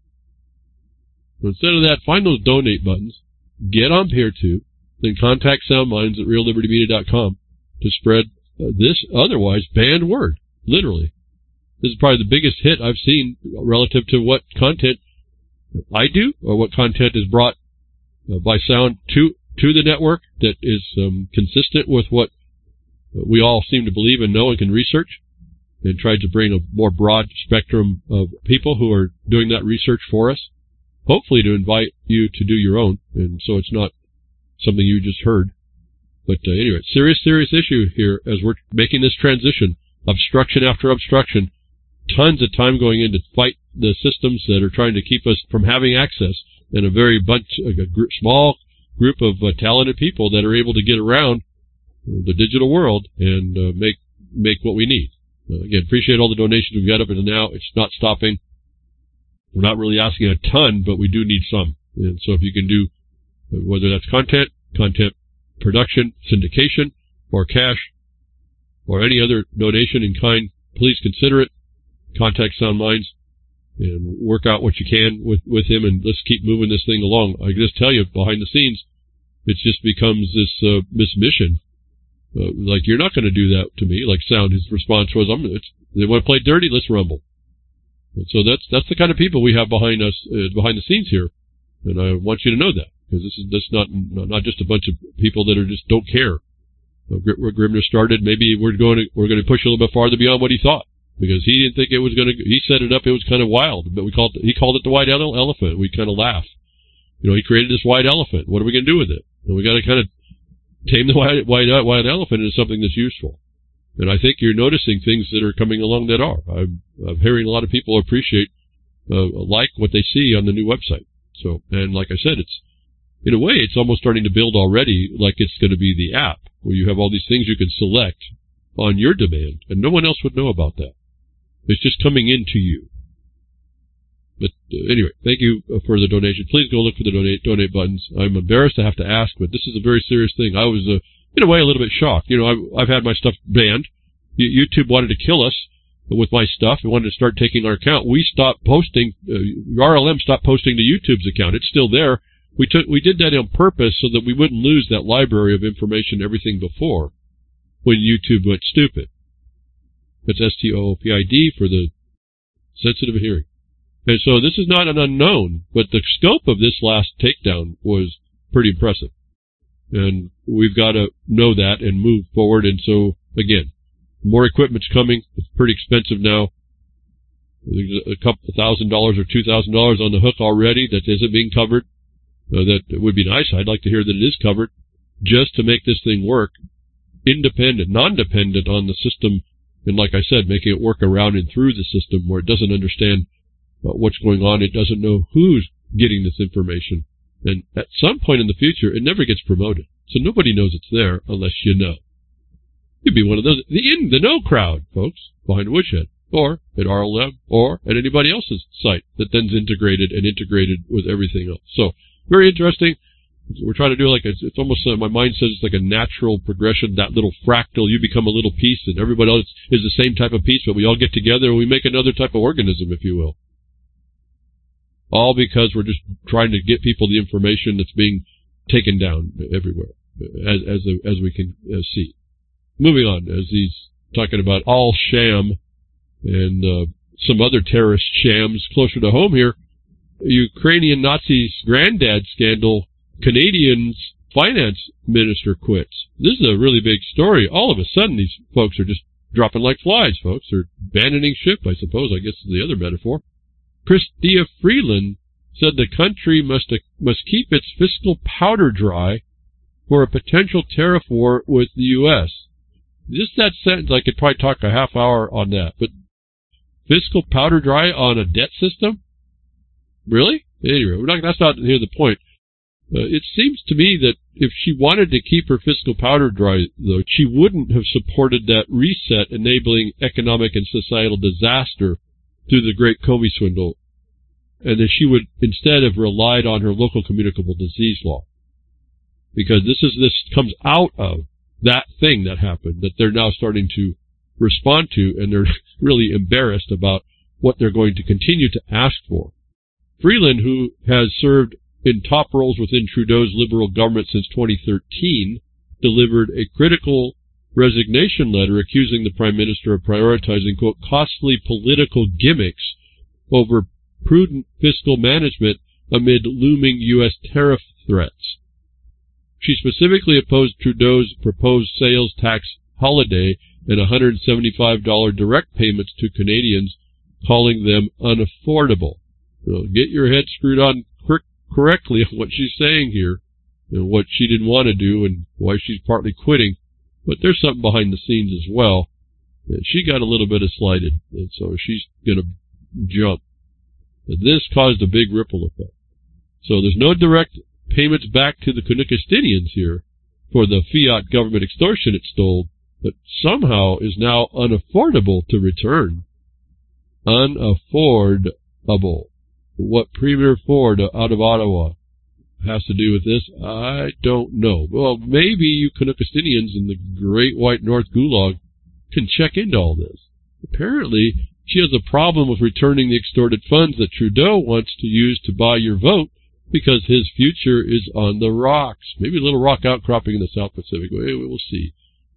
So instead of that, find those donate buttons, get on PeerTube, then contact SoundMinds at reallibertymedia.com to spread this otherwise banned word, literally. This is probably the biggest hit I've seen relative to what content I do or what content is brought by sound to the network that is consistent with what we all seem to believe and know and can research, and try to bring a more broad spectrum of people who are doing that research for us, hopefully to invite you to do your own, and so it's not something you just heard. But anyway, serious issue here as we're making this transition, obstruction after obstruction, tons of time going in to fight the systems that are trying to keep us from having access, and small group of talented people that are able to get around the digital world and make what we need. Again, appreciate all the donations we've got up until now. It's not stopping. We're not really asking a ton, but we do need some. And so if you can do, whether that's content production, syndication, or cash, or any other donation in kind, please consider it. Contact Sound Minds and work out what you can with him, and let's keep moving this thing along. I can just tell you, behind the scenes, it just becomes this mission. Like, you're not going to do that to me. Like Sound, his response was, they want to play dirty, let's rumble. And so that's the kind of people we have behind us, behind the scenes here. And I want you to know that, because this is not just a bunch of people that just don't care. Where Grimner started, maybe we're going to push a little bit farther beyond what he thought, because he didn't think it was going to. He set it up; it was kind of wild, but he called it the white elephant. We kind of laughed. He created this white elephant. What are we going to do with it? And we got to kind of tame the white elephant into something that's useful. And I think you're noticing things that are coming along that are. I'm hearing a lot of people appreciate, like what they see on the new website. So, and like I said, in a way, it's almost starting to build already like it's going to be the app, where you have all these things you can select on your demand, and no one else would know about that. It's just coming into you. But anyway, thank you for the donation. Please go look for the donate buttons. I'm embarrassed to have to ask, but this is a very serious thing. I was, in a way, a little bit shocked. I've had my stuff banned. YouTube wanted to kill us with my stuff. They wanted to start taking our account. We stopped posting. RLM stopped posting to YouTube's account. It's still there. We did that on purpose so that we wouldn't lose that library of information, everything before, when YouTube went stupid. It's STOOPID for the sensitive hearing. And so this is not an unknown, but the scope of this last takedown was pretty impressive. And we've got to know that and move forward. And so, again, more equipment's coming. It's pretty expensive now. There's a couple $1,000 or $2,000 on the hook already that isn't being covered. That would be nice. I'd like to hear that it is covered, just to make this thing work, independent, non-dependent on the system, and like I said, making it work around and through the system where it doesn't understand what's going on. It doesn't know who's getting this information. And at some point in the future, it never gets promoted. So nobody knows it's there unless you know. You'd be one of those, the know crowd, folks, behind the woodshed, or at RLM, or at anybody else's site that then's integrated with everything else. So, very interesting. We're trying to do it's almost, my mind says it's like a natural progression, that little fractal. You become a little piece and everybody else is the same type of piece, but we all get together and we make another type of organism, if you will. All because we're just trying to get people the information that's being taken down everywhere, as we can see. Moving on, as he's talking about all sham and some other terrorist shams closer to home here. Ukrainian Nazis' granddad scandal, Canadian's finance minister quits. This is a really big story. All of a sudden, these folks are just dropping like flies, folks. They're abandoning ship, I suppose. I guess is the other metaphor. Chrystia Freeland said the country must keep its fiscal powder dry for a potential tariff war with the U.S. Just that sentence, I could probably talk a half hour on that. But fiscal powder dry on a debt system? Really? Anyway, that's not here the point. It seems to me that if she wanted to keep her fiscal powder dry, though, she wouldn't have supported that reset enabling economic and societal disaster through the Great Comey swindle, and that she would instead have relied on her local communicable disease law. Because this comes out of that thing that happened, that they're now starting to respond to, and they're really embarrassed about what they're going to continue to ask for. Freeland, who has served in top roles within Trudeau's Liberal government since 2013, delivered a critical resignation letter accusing the Prime Minister of prioritizing, quote, costly political gimmicks over prudent fiscal management amid looming U.S. tariff threats. She specifically opposed Trudeau's proposed sales tax holiday and $175 direct payments to Canadians, calling them unaffordable. So get your head screwed on correctly on what she's saying here and what she didn't want to do and why she's partly quitting. But there's something behind the scenes as well. She got a little bit slighted, and so she's going to jump. But this caused a big ripple effect. So there's no direct payments back to the Kunukistinians here for the fiat government extortion it stole, but somehow is now unaffordable to return. Unaffordable. What Premier Ford out of Ottawa has to do with this, I don't know. Well, maybe you Canuckistinians in the Great White North Gulag can check into all this. Apparently, she has a problem with returning the extorted funds that Trudeau wants to use to buy your vote because his future is on the rocks. Maybe a little rock outcropping in the South Pacific. We will see.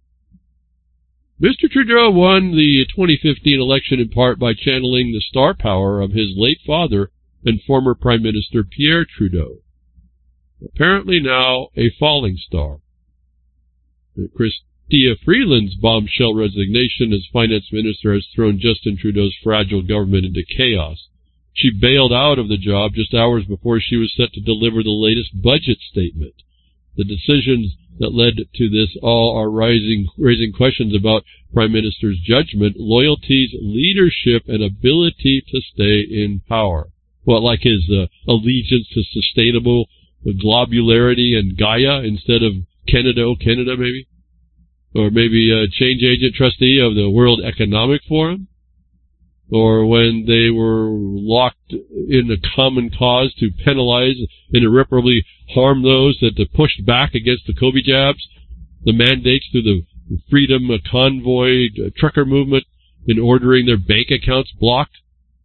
Mr. Trudeau won the 2015 election in part by channeling the star power of his late father and former Prime Minister Pierre Trudeau. Apparently now a falling star. Chrystia Freeland's bombshell resignation as finance minister has thrown Justin Trudeau's fragile government into chaos. She bailed out of the job just hours before she was set to deliver the latest budget statement. The decisions that led to this all are raising questions about Prime Minister's judgment, loyalties, leadership, and ability to stay in power. Well, like his allegiance to sustainable globularity and Gaia instead of Canada, maybe? Or maybe a change agent trustee of the World Economic Forum? Or when they were locked in a common cause to penalize and irreparably harm those that pushed back against the COVID jabs, the mandates through the Freedom Convoy trucker movement in ordering their bank accounts blocked.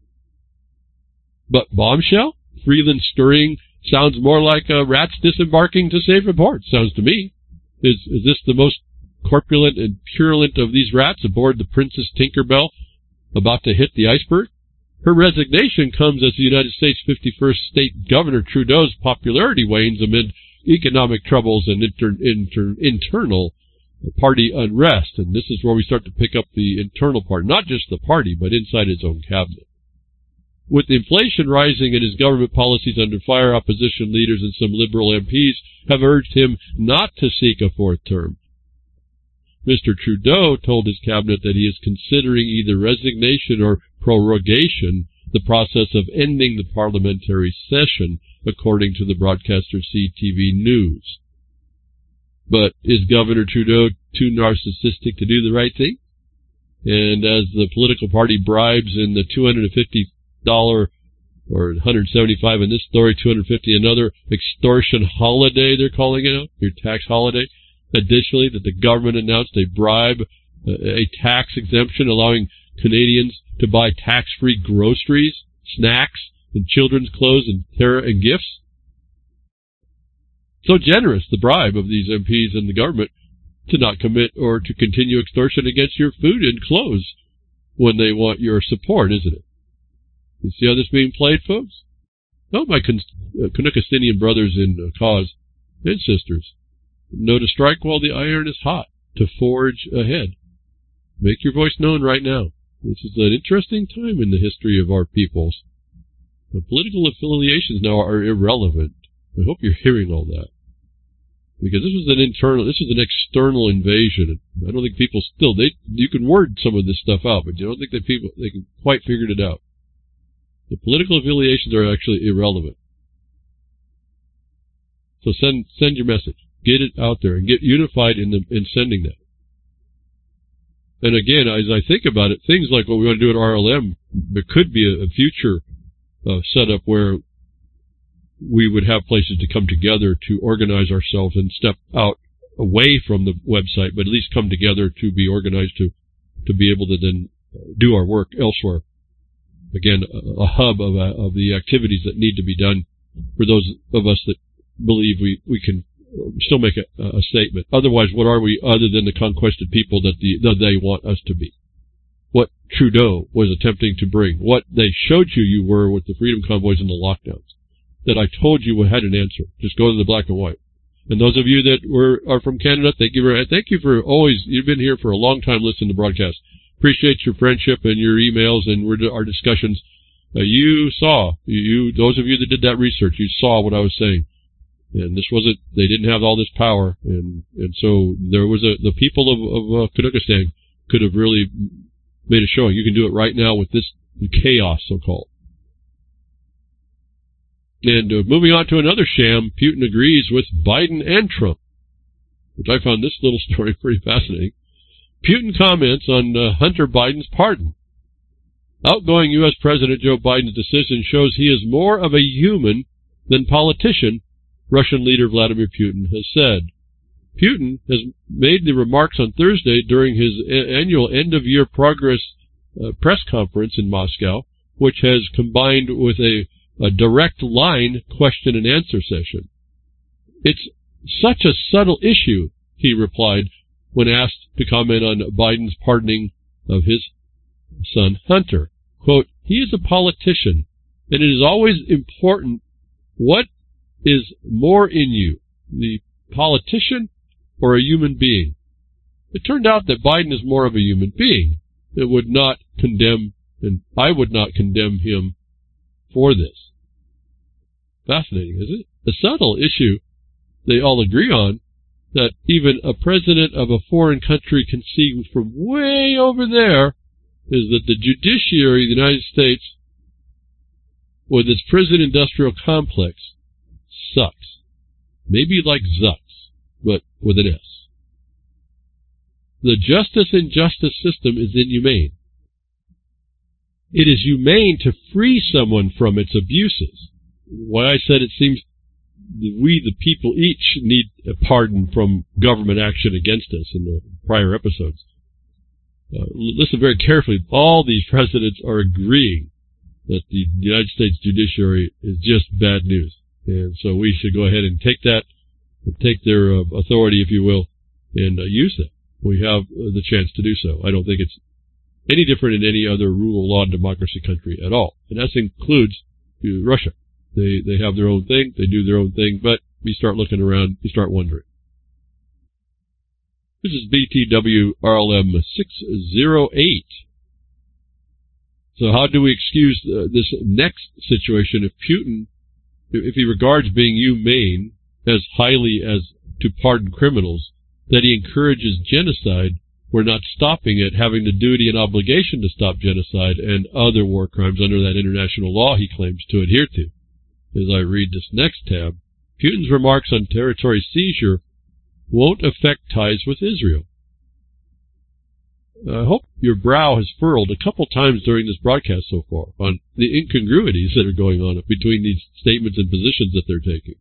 But bombshell? Freeland stirring sounds more like rats disembarking to safe port, sounds to me. Is this the most corpulent and purulent of these rats aboard the Princess Tinkerbell, about to hit the iceberg? Her resignation comes as the United States' 51st state governor Trudeau's popularity wanes amid economic troubles and internal party unrest. And this is where we start to pick up the internal part, not just the party, but inside his own cabinet. With inflation rising and his government policies under fire, opposition leaders and some Liberal MPs have urged him not to seek a fourth term. Mr. Trudeau told his cabinet that he is considering either resignation or prorogation, the process of ending the parliamentary session, according to the broadcaster CTV News. But is Governor Trudeau too narcissistic to do the right thing? And as the political party bribes in the $250 or $175 in this story, $250 another extortion holiday, they're calling it out, your tax holiday. Additionally, that the government announced a bribe, a tax exemption allowing Canadians to buy tax-free groceries, snacks, and children's clothes and gifts. So generous, the bribe of these MPs and the government to not commit or to continue extortion against your food and clothes when they want your support, isn't it? You see how this is being played, folks? Oh, my Canuckistinian brothers in cause and sisters. Know to strike while the iron is hot, to forge ahead. Make your voice known right now. This is an interesting time in the history of our peoples. The political affiliations now are irrelevant. I hope you're hearing all that. Because this is an external invasion. I don't think people you can word some of this stuff out, but you don't think that they can quite figure it out. The political affiliations are actually irrelevant. So send your message. Get it out there and get unified in sending that. And again, as I think about it, things like what we want to do at RLM, there could be a future setup where we would have places to come together to organize ourselves and step out away from the website, but at least come together to be organized to be able to then do our work elsewhere. Again, a hub of the activities that need to be done for those of us that believe we can still make a statement. Otherwise, what are we other than the conquested people that they want us to be? What Trudeau was attempting to bring, what they showed you were with the freedom convoys and the lockdowns, that I told you had an answer. Just go to the black and white. And those of you that are from Canada, thank you for always, you've been here for a long time listening to broadcasts. Appreciate your friendship and your emails and our discussions. Those of you that did that research, you saw what I was saying. And they didn't have all this power. And so there was the people of Canuckistan could have really made a showing. You can do it right now with this chaos, so-called. And moving on to another sham, Putin agrees with Biden and Trump, which I found this little story pretty fascinating. Putin comments on Hunter Biden's pardon. Outgoing U.S. President Joe Biden's decision shows he is more of a human than politician, Russian leader Vladimir Putin has said. Putin has made the remarks on Thursday during his annual end-of-year progress press conference in Moscow, which has combined with a direct line question and answer session. It's such a subtle issue, he replied when asked to comment on Biden's pardoning of his son Hunter. Quote, he is a politician, and it is always important what is more in you, the politician or a human being. It turned out that Biden is more of a human being. It would not condemn, and I would not condemn him for this. Fascinating, isn't it? A subtle issue they all agree on, that even a president of a foreign country can see from way over there, is that the judiciary of the United States, with its prison industrial complex, sucks. Maybe like Zucks, but with an S. The justice and justice system is inhumane. It is humane to free someone from its abuses. Why I said it seems we, the people, each need a pardon from government action against us in the prior episodes. Listen very carefully. All these presidents are agreeing that the United States judiciary is just bad news. And so we should go ahead and take that, take their authority, if you will, and use that. We have the chance to do so. I don't think it's any different in any other rule of law and democracy country at all. And that includes Russia. They have their own thing. They do their own thing. But you start looking around, you start wondering. This is BTW RLM 608. So how do we excuse this next situation if Putin, if he regards being humane as highly as to pardon criminals, that he encourages genocide, we're not stopping it, having the duty and obligation to stop genocide and other war crimes under that international law he claims to adhere to? As I read this next tab, Putin's remarks on territory seizure won't affect ties with Israel. I hope your brow has furrowed a couple times during this broadcast so far on the incongruities that are going on between these statements and positions that they're taking.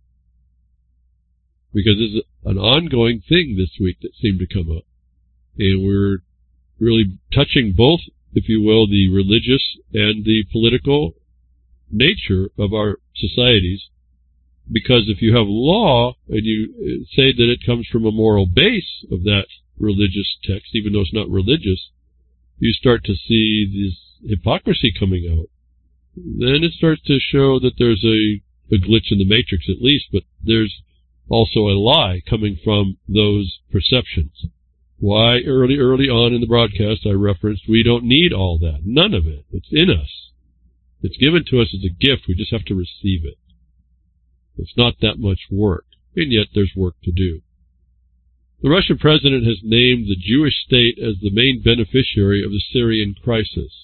Because it's an ongoing thing this week that seemed to come up. And we're really touching both, if you will, the religious and the political nature of our societies. Because if you have law and you say that it comes from a moral base of that religious text, even though it's not religious, you start to see this hypocrisy coming out. Then it starts to show that there's a glitch in the matrix at least, but there's also a lie coming from those perceptions. Why early on in the broadcast I referenced we don't need all that. None of it. It's in us. It's given to us as a gift. We just have to receive it. It's not that much work, and yet there's work to do. The Russian president has named the Jewish state as the main beneficiary of the Syrian crisis.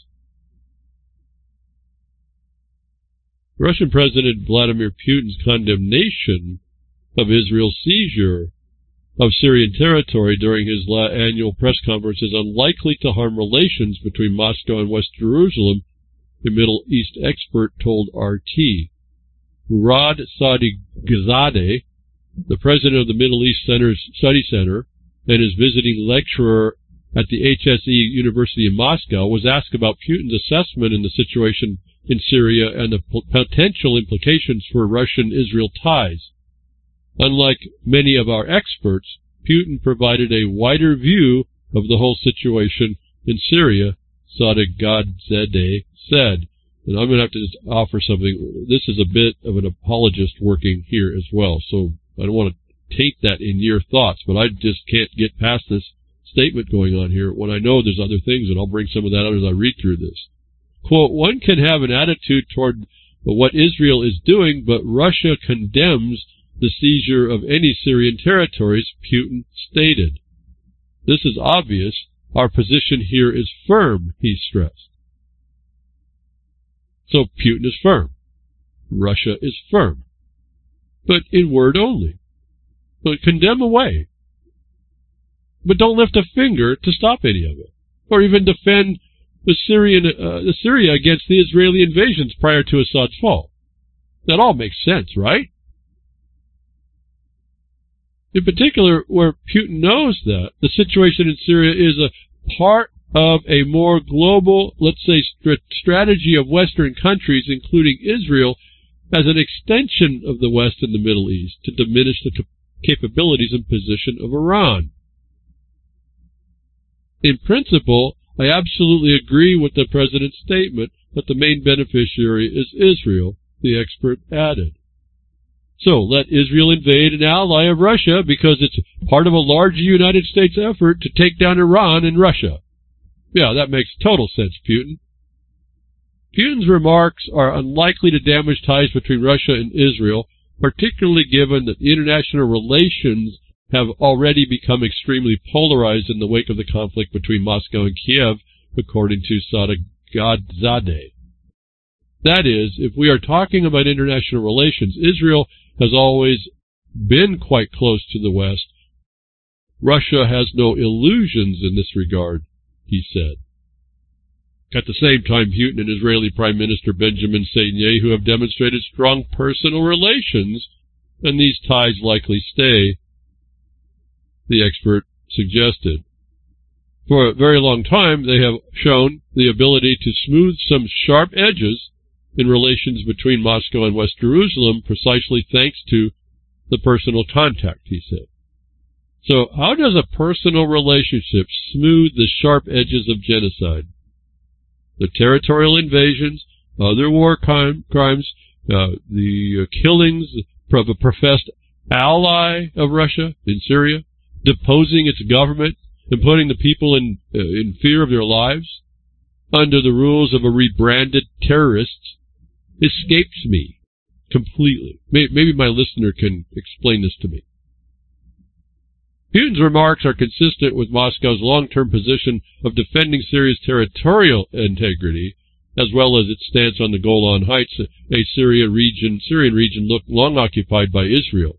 Russian President Vladimir Putin's condemnation of Israel's seizure of Syrian territory during his annual press conference is unlikely to harm relations between Moscow and West Jerusalem, the Middle East expert told RT. Murad Sadigzadeh, the president of the Middle East Study Center and is visiting lecturer at the HSE University in Moscow, was asked about Putin's assessment in the situation in Syria and the potential implications for Russian-Israel ties. Unlike many of our experts, Putin provided a wider view of the whole situation in Syria, Sadigzadeh said. And I'm going to have to just offer something. This is a bit of an apologist working here as well, so I don't want to taint that in your thoughts, but I just can't get past this statement going on here when I know there's other things, and I'll bring some of that out as I read through this. Quote, one can have an attitude toward what Israel is doing, but Russia condemns the seizure of any Syrian territories, Putin stated. This is obvious. Our position here is firm, he stressed. So Putin is firm. Russia is firm. But in word only. But condemn away. but don't lift a finger to stop any of it, or even defend Syria against the Israeli invasions prior to Assad's fall. That all makes sense, right? In particular, where Putin knows that the situation in Syria is a part of a more global, let's say, strategy of Western countries, including Israel, as an extension of the West in the Middle East to diminish the capabilities and position of Iran. In principle, I absolutely agree with the president's statement that the main beneficiary is Israel, the expert added. So let Israel invade an ally of Russia because it's part of a larger United States effort to take down Iran and Russia. Yeah, that makes total sense, Putin. Putin's remarks are unlikely to damage ties between Russia and Israel, particularly given that the international relations have already become extremely polarized in the wake of the conflict between Moscow and Kiev, according to Sadighzadeh. That is, if we are talking about international relations, Israel has always been quite close to the West. Russia has no illusions in this regard, he said. At the same time, Putin and Israeli Prime Minister Benjamin Netanyahu have demonstrated strong personal relations, and these ties likely stay, the expert suggested. For a very long time, they have shown the ability to smooth some sharp edges in relations between Moscow and West Jerusalem, precisely thanks to the personal contact, he said. So how does a personal relationship smooth the sharp edges of genocide? The territorial invasions, other war crimes, the killings of a professed ally of Russia in Syria, deposing its government and putting the people in fear of their lives under the rules of a rebranded terrorist escapes me completely. Maybe my listener can explain this to me. Putin's remarks are consistent with Moscow's long-term position of defending Syria's territorial integrity, as well as its stance on the Golan Heights, a Syrian region long occupied by Israel.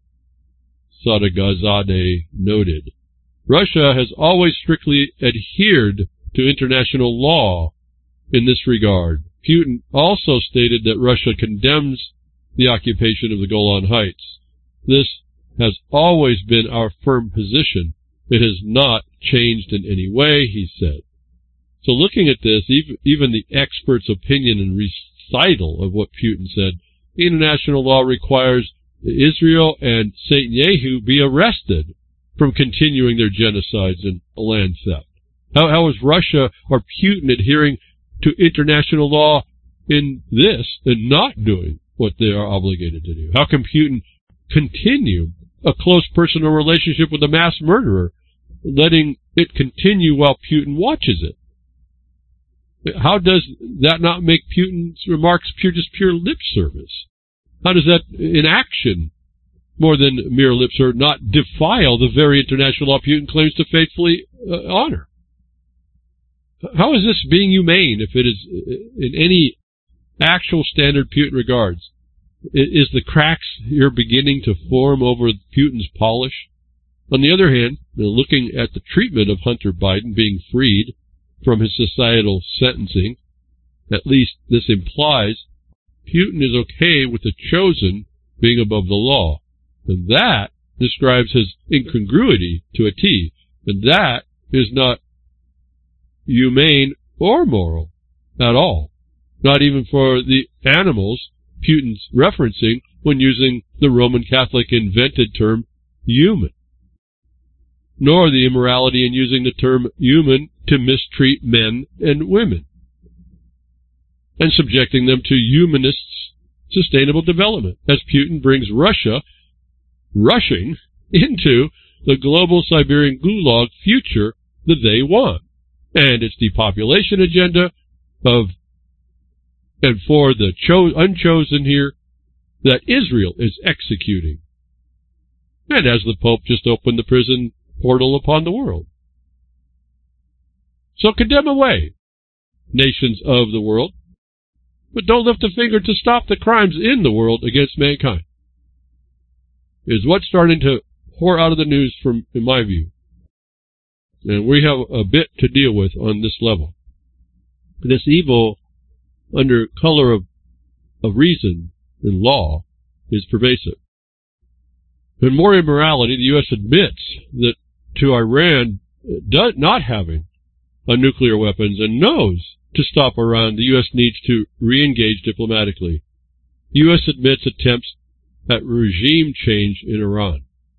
Sadighzadeh noted. Russia has always strictly adhered to international law in this regard. Putin also stated that Russia condemns the occupation of the Golan Heights. This has always been our firm position. It has not changed in any way, he said. So looking at this, even the expert's opinion and recital of what Putin said, international law requires Israel and Netanyahu be arrested from continuing their genocides and land theft. How is Russia or Putin adhering to international law in this and not doing what they are obligated to do? How can Putin continue a close personal relationship with a mass murderer, letting it continue while Putin watches it? How does that not make Putin's remarks just pure lip service? How does that inaction, more than mere lip service, not defile the very international law Putin claims to faithfully honor? How is this being humane if it is in any actual standard Putin regards? Is the cracks here beginning to form over Putin's polish? On the other hand, looking at the treatment of Hunter Biden being freed from his societal sentencing, at least this implies Putin is okay with the chosen being above the law. And that describes his incongruity to a T. And that is not humane or moral at all. Not even for the animals Putin's referencing when using the Roman Catholic invented term human. Nor the immorality in using the term human to mistreat men and women and subjecting them to humanists' sustainable development, as Putin brings Russia rushing into the global Siberian gulag future that they want, and its depopulation agenda and for the unchosen here that Israel is executing. And as the Pope just opened the prison portal upon the world. So condemn away, nations of the world, but don't lift a finger to stop the crimes in the world against mankind. Is what's starting to pour out of the news in my view. And we have a bit to deal with on this level. This evil, under color of reason and law, is pervasive. And more immorality, the U.S. admits that to Iran not having a nuclear weapons and knows to stop Iran, the U.S. needs to re-engage diplomatically. The U.S. admits attempts at regime change in Iran.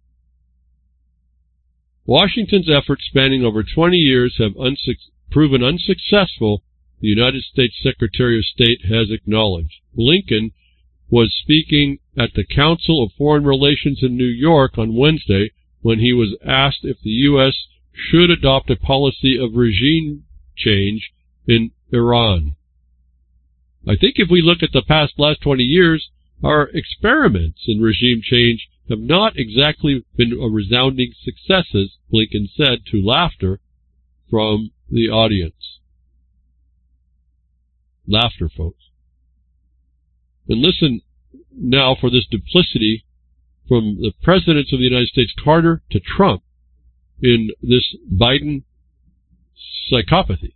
Washington's efforts spanning over 20 years have proven unsuccessful, the United States Secretary of State has acknowledged. Blinken was speaking at the Council of Foreign Relations in New York on Wednesday when he was asked if the U.S. should adopt a policy of regime change in Iran. I think if we look at the last 20 years, our experiments in regime change have not exactly been a resounding successes, Blinken said to laughter from the audience. Laughter, folks. And listen now for this duplicity from the presidents of the United States, Carter to Trump, in this Biden psychopathy.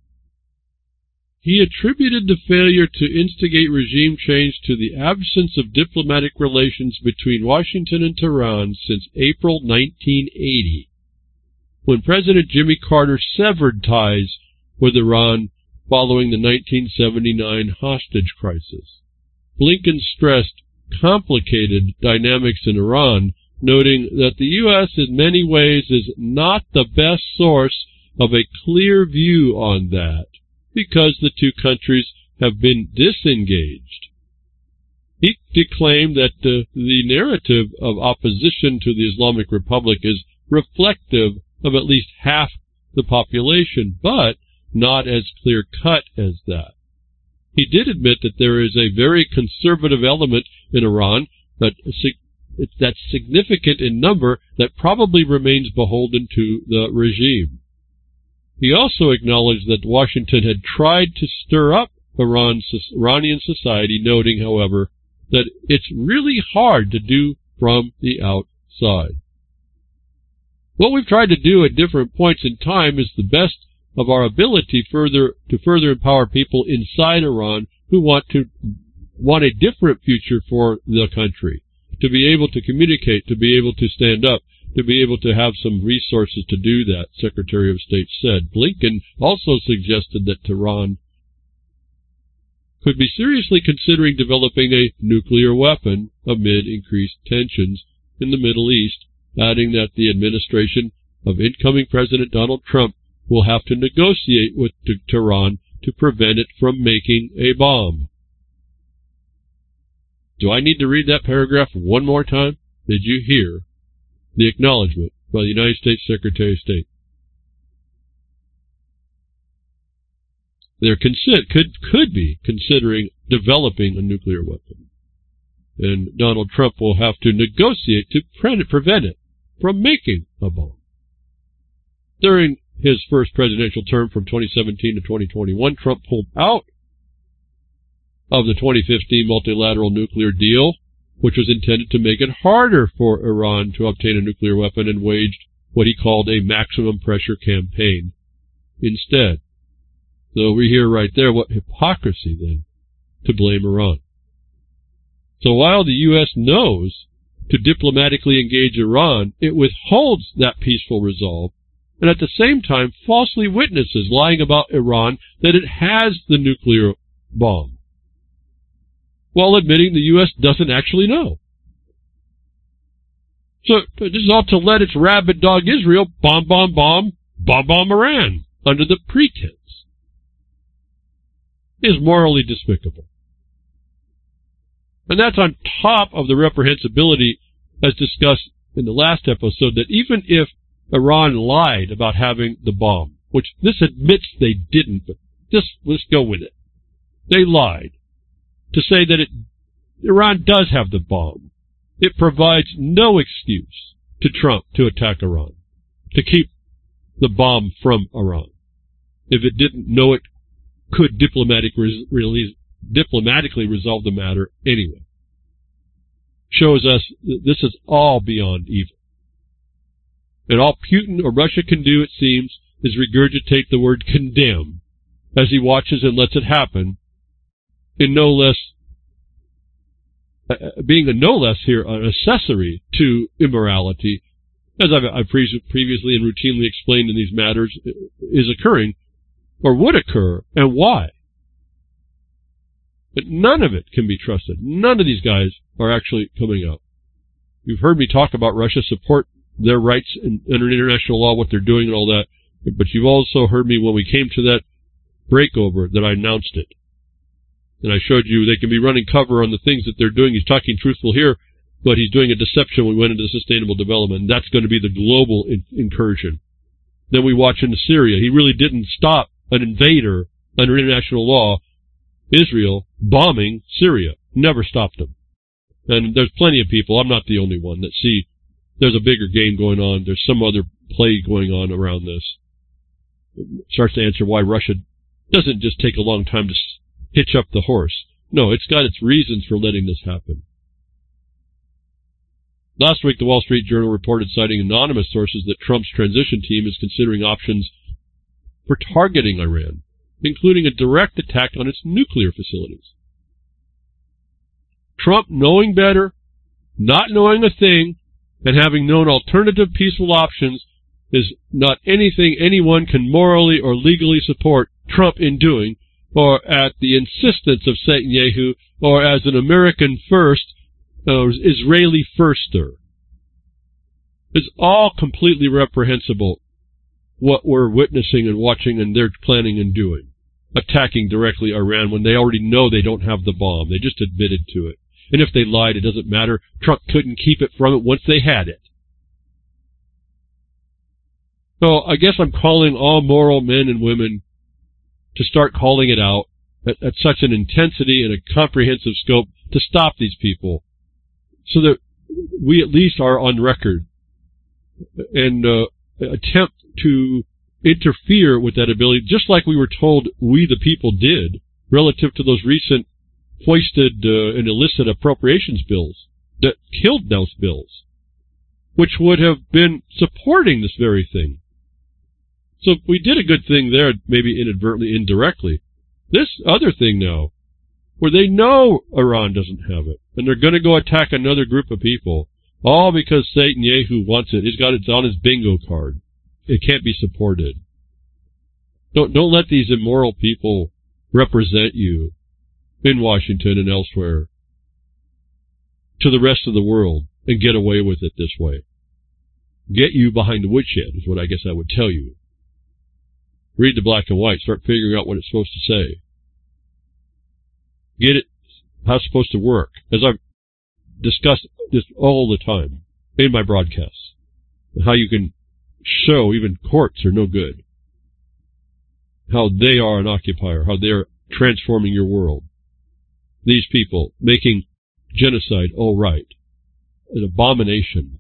He attributed the failure to instigate regime change to the absence of diplomatic relations between Washington and Tehran since April 1980, when President Jimmy Carter severed ties with Iran following the 1979 hostage crisis. Blinken stressed complicated dynamics in Iran, noting that the U.S. in many ways is not the best source of a clear view on that, because the two countries have been disengaged. He declaimed that the narrative of opposition to the Islamic Republic is reflective of at least half the population, but not as clear-cut as that. He did admit that there is a very conservative element in Iran that's significant in number that probably remains beholden to the regime. He also acknowledged that Washington had tried to stir up Iranian society, noting, however, that it's really hard to do from the outside. What we've tried to do at different points in time is the best of our ability to further empower people inside Iran who want a different future for the country, to be able to communicate, to be able to stand up, to be able to have some resources to do that, Secretary of State said. Blinken also suggested that Tehran could be seriously considering developing a nuclear weapon amid increased tensions in the Middle East, adding that the administration of incoming President Donald Trump will have to negotiate with Tehran to prevent it from making a bomb. Do I need to read that paragraph one more time? Did you hear the acknowledgement by the United States Secretary of State? They could be considering developing a nuclear weapon. And Donald Trump will have to negotiate to prevent it from making a bomb. During his first presidential term from 2017 to 2021, Trump pulled out of the 2015 multilateral nuclear deal, which was intended to make it harder for Iran to obtain a nuclear weapon, and waged what he called a maximum pressure campaign instead. So we hear right there what hypocrisy, then, to blame Iran. So while the U.S. knows to diplomatically engage Iran, it withholds that peaceful resolve, and at the same time falsely witnesses, lying about Iran that it has the nuclear bomb, while admitting the U.S. doesn't actually know. So this is all to let its rabid dog Israel bomb Iran under the pretense. It is morally despicable. And that's on top of the reprehensibility, as discussed in the last episode, that even if Iran lied about having the bomb, which this admits they didn't, but let's go with it. They lied to say that Iran does have the bomb. It provides no excuse to Trump to attack Iran, to keep the bomb from Iran, if it didn't know it could diplomatically resolve the matter anyway. Shows us that this is all beyond evil. And all Putin or Russia can do, it seems, is regurgitate the word condemn as he watches and lets it happen, in no less, being a no less here, an accessory to immorality, as I've previously and routinely explained in these matters, is occurring, or would occur, and why. But none of it can be trusted. None of these guys are actually coming out. You've heard me talk about Russia support their rights under international law, what they're doing and all that, but you've also heard me when we came to that breakover that I announced it. And I showed you they can be running cover on the things that they're doing. He's talking truthful here, but he's doing a deception when we went into sustainable development, and that's going to be the global incursion. Then we watch into Syria. He really didn't stop an invader under international law, Israel, bombing Syria. Never stopped them. And there's plenty of people, I'm not the only one, that see there's a bigger game going on. There's some other play going on around this. It starts to answer why Russia doesn't just take a long time to hitch up the horse. No, it's got its reasons for letting this happen. Last week, the Wall Street Journal reported, citing anonymous sources, that Trump's transition team is considering options for targeting Iran, including a direct attack on its nuclear facilities. Trump, knowing better, not knowing a thing, and having known alternative peaceful options, is not anything anyone can morally or legally support Trump in doing, or at the insistence of Netanyahu, or as an American first, or Israeli firster. It's all completely reprehensible, what we're witnessing and watching and they're planning and doing. Attacking directly Iran when they already know they don't have the bomb. They just admitted to it. And if they lied, it doesn't matter. Trump couldn't keep it from it once they had it. So I guess I'm calling all moral men and women to start calling it out at such an intensity and a comprehensive scope to stop these people, so that we at least are on record and attempt to interfere with that ability, just like we were told we the people did relative to those recent foisted and illicit appropriations bills that killed those bills, which would have been supporting this very thing. So we did a good thing there, maybe inadvertently, indirectly. This other thing now, where they know Iran doesn't have it, and they're going to go attack another group of people, all because Netanyahu wants it. He's got it on his bingo card. It can't be supported. Don't let these immoral people represent you in Washington and elsewhere to the rest of the world and get away with it this way. Get you behind the woodshed is what I guess I would tell you. Read the black and white. Start figuring out what it's supposed to say. Get it how it's supposed to work, as I've discussed this all the time in my broadcasts. And how you can show even courts are no good. How they are an occupier. How they're transforming your world. These people making genocide all right. An abomination.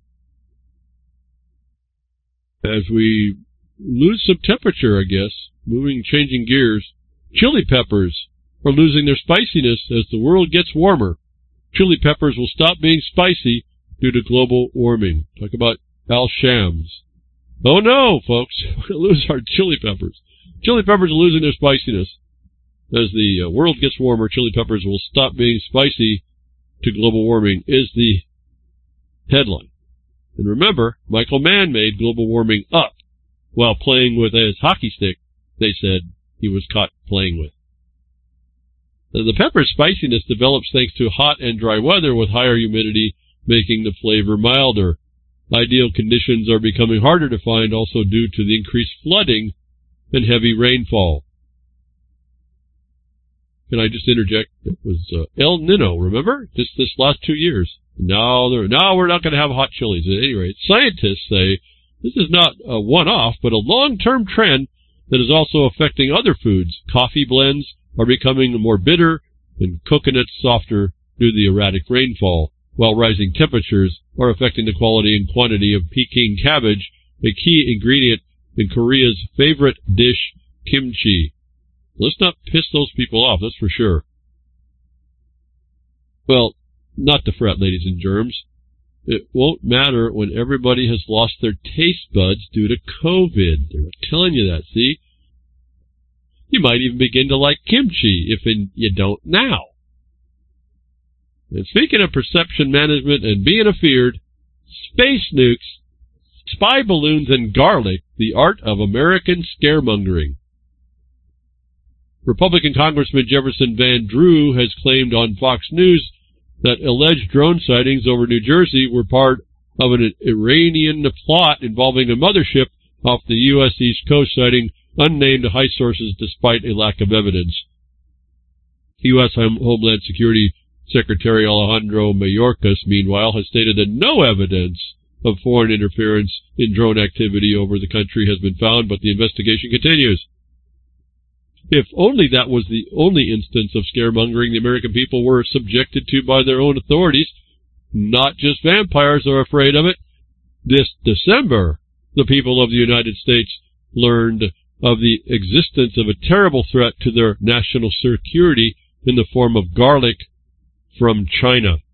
As we lose some temperature, I guess, changing gears, chili peppers are losing their spiciness as the world gets warmer. Chili peppers will stop being spicy due to global warming. Talk about Al Shams. Oh no, folks, we're going to lose our chili peppers. Chili peppers are losing their spiciness. As the world gets warmer, chili peppers will stop being spicy to global warming is the headline. And remember, Michael Mann made global warming up while playing with his hockey stick they said he was caught playing with. The pepper's spiciness develops thanks to hot and dry weather with higher humidity, making the flavor milder. Ideal conditions are becoming harder to find, also due to the increased flooding and heavy rainfall. Can I just interject? It was El Nino, remember? Just this last 2 years. Now we're not going to have hot chilies. At any rate, scientists say this is not a one-off, but a long-term trend that is also affecting other foods. Coffee blends are becoming more bitter and coconuts softer due to the erratic rainfall, while rising temperatures are affecting the quality and quantity of Peking cabbage, a key ingredient in Korea's favorite dish, kimchi. Let's not piss those people off, that's for sure. Well, not to fret, ladies and germs. It won't matter when everybody has lost their taste buds due to COVID. They're telling you that, see? You might even begin to like kimchi if you don't now. And speaking of perception management and being afeared, space nukes, spy balloons, and garlic, the art of American scaremongering. Republican Congressman Jefferson Van Drew has claimed on Fox News that alleged drone sightings over New Jersey were part of an Iranian plot involving a mothership off the U.S. East Coast, citing unnamed high sources despite a lack of evidence. U.S. Homeland Security Secretary Alejandro Mayorkas, meanwhile, has stated that no evidence of foreign interference in drone activity over the country has been found, but the investigation continues. If only that was the only instance of scaremongering the American people were subjected to by their own authorities. Not just vampires are afraid of it. This December, the people of the United States learned of the existence of a terrible threat to their national security in the form of garlic from China. Are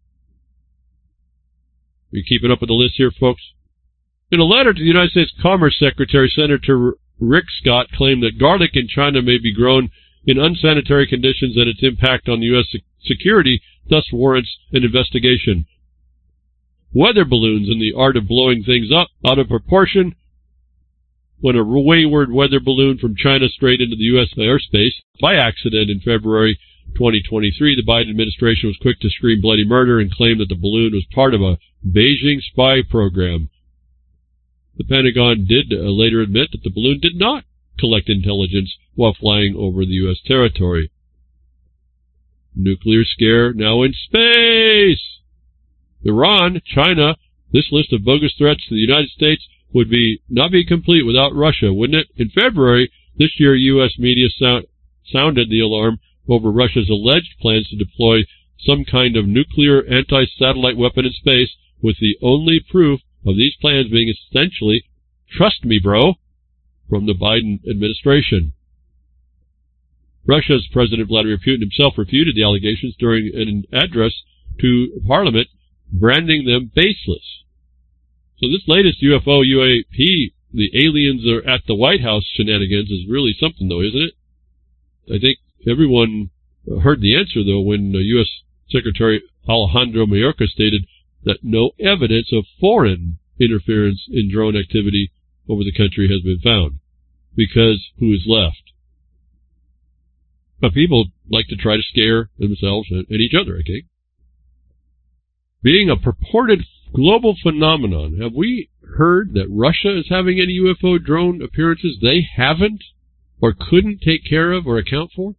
you keeping up with the list here, folks? In a letter to the United States Commerce Secretary, Senator Rick Scott claimed that garlic in China may be grown in unsanitary conditions and its impact on U.S. security thus warrants an investigation. Weather balloons and the art of blowing things up out of proportion. When a wayward weather balloon from China strayed into the U.S. airspace by accident in February 2023, the Biden administration was quick to scream bloody murder and claim that the balloon was part of a Beijing spy program. The Pentagon did later admit that the balloon did not collect intelligence while flying over the U.S. territory. Nuclear scare now in space. Iran, China, this list of bogus threats to the United States would not be complete without Russia, wouldn't it? In February this year, U.S. media sounded the alarm over Russia's alleged plans to deploy some kind of nuclear anti-satellite weapon in space, with the only proof of these plans being essentially, "Trust me, bro," from the Biden administration. Russia's President Vladimir Putin himself refuted the allegations during an address to Parliament, branding them baseless. So this latest UFO, UAP, the aliens are at the White House shenanigans is really something, though, isn't it? I think everyone heard the answer, though, when U.S. Secretary Alejandro Mayorkas stated that no evidence of foreign interference in drone activity over the country has been found. Because who is left? But people like to try to scare themselves and each other, I think. Being a purported global phenomenon, have we heard that Russia is having any UFO drone appearances they haven't or couldn't take care of or account for?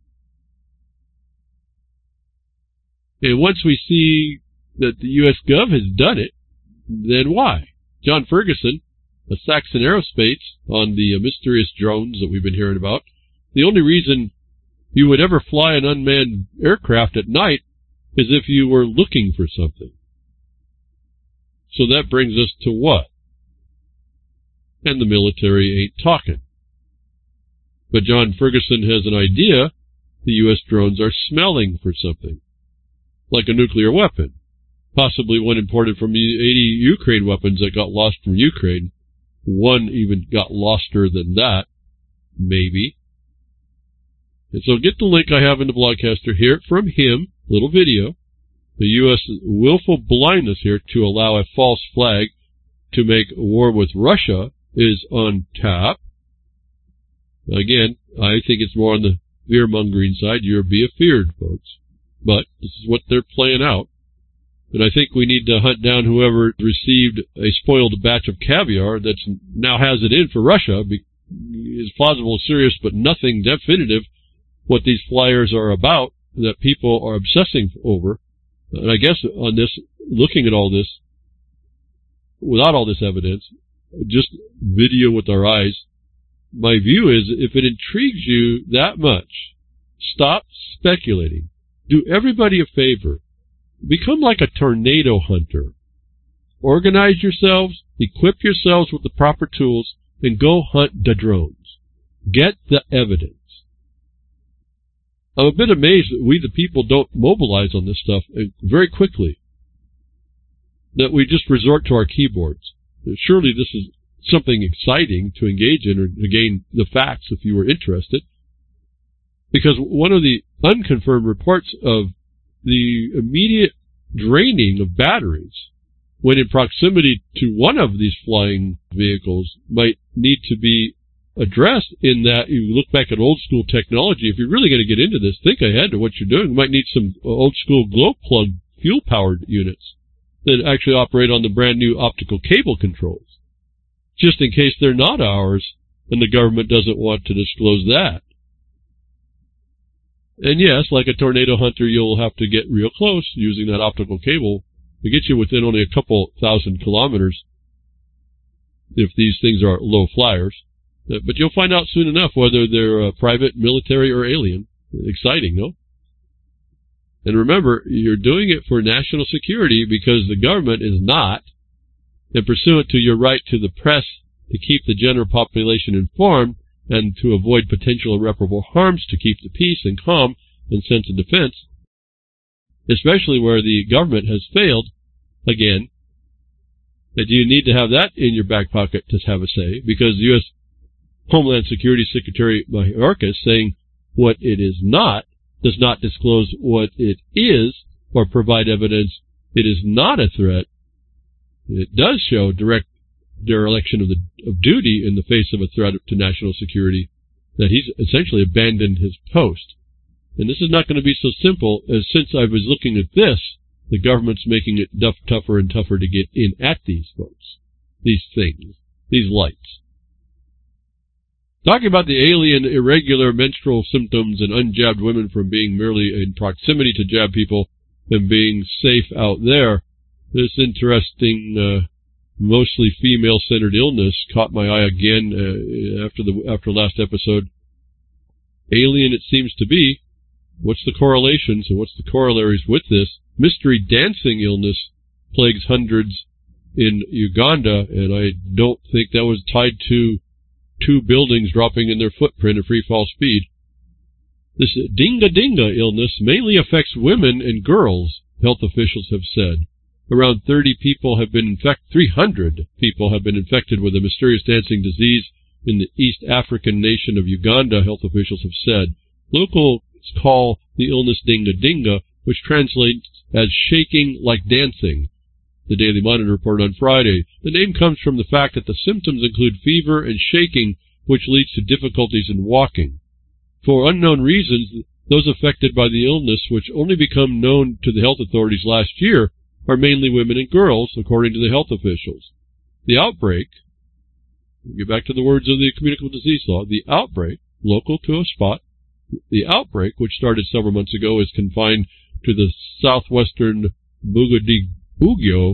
And once we see that the U.S. Gov has done it, then why? John Ferguson, of Saxon Aerospace, on the mysterious drones that we've been hearing about, the only reason you would ever fly an unmanned aircraft at night is if you were looking for something. So that brings us to what? And the military ain't talking. But John Ferguson has an idea. The U.S. drones are smelling for something, like a nuclear weapon. Possibly one imported from 80 Ukraine weapons that got lost from Ukraine. One even got loster than that, maybe. And so get the link I have in the Blogcaster here from him, little video. The U.S. willful blindness here to allow a false flag to make war with Russia is on tap. Again, I think it's more on the fear-mongering side. You're be afeared, folks. But this is what they're playing out. And I think we need to hunt down whoever received a spoiled batch of caviar that now has it in for Russia. It's plausible, serious, but nothing definitive what these flyers are about that people are obsessing over. And I guess on this, looking at all this, without all this evidence, just video with our eyes, my view is if it intrigues you that much, stop speculating. Do everybody a favor. Become like a tornado hunter. Organize yourselves, equip yourselves with the proper tools, and go hunt the drones. Get the evidence. I'm a bit amazed that we, the people, don't mobilize on this stuff very quickly. that we just resort to our keyboards. Surely this is something exciting to engage in or to gain the facts if you were interested. Because one of the unconfirmed reports of the immediate draining of batteries when in proximity to one of these flying vehicles might need to be addressed in that you look back at old school technology. If you're really going to get into this, think ahead to what you're doing. You might need some old school glow plug fuel powered units that actually operate on the brand new optical cable controls, just in case they're not ours and the government doesn't want to disclose that. And yes, like a tornado hunter, you'll have to get real close using that optical cable to get you within only a couple thousand kilometers if these things are low flyers. But you'll find out soon enough whether they're private, military, or alien. Exciting, no? And remember, you're doing it for national security because the government is not, and pursuant to your right to the press to keep the general population informed and to avoid potential irreparable harms to keep the peace and calm and sense of defense, especially where the government has failed, again, that you need to have that in your back pocket to have a say, because the U.S. Homeland Security Secretary Mayorkas saying what it is not does not disclose what it is or provide evidence it is not a threat. It does show direct dereliction of duty in the face of a threat to national security, that he's essentially abandoned his post. And this is not going to be so simple, as since I was looking at this, the government's making it tougher and tougher to get in at these folks, these things, these lights. Talking about the alien irregular menstrual symptoms and unjabbed women from being merely in proximity to jab people and being safe out there, this interesting mostly female-centered illness caught my eye again after last episode. Alien it seems to be. What's the correlations and what's the corollaries with this? Mystery dancing illness plagues hundreds in Uganda, and I don't think that was tied to 2 buildings dropping in their footprint at free fall speed. This dinga-dinga illness mainly affects women and girls, health officials have said. Around 300 people have been infected with a mysterious dancing disease in the East African nation of Uganda, health officials have said. Locals call the illness dinga-dinga, which translates as shaking like dancing. The Daily Monitor reported on Friday. The name comes from the fact that the symptoms include fever and shaking, which leads to difficulties in walking. For unknown reasons, those affected by the illness, which only became known to the health authorities last year, are mainly women and girls, according to the health officials. The outbreak, get back to the words of the communicable disease law, the outbreak, local to a spot, the outbreak, which started several months ago, is confined to the southwestern Bundigi-Bugo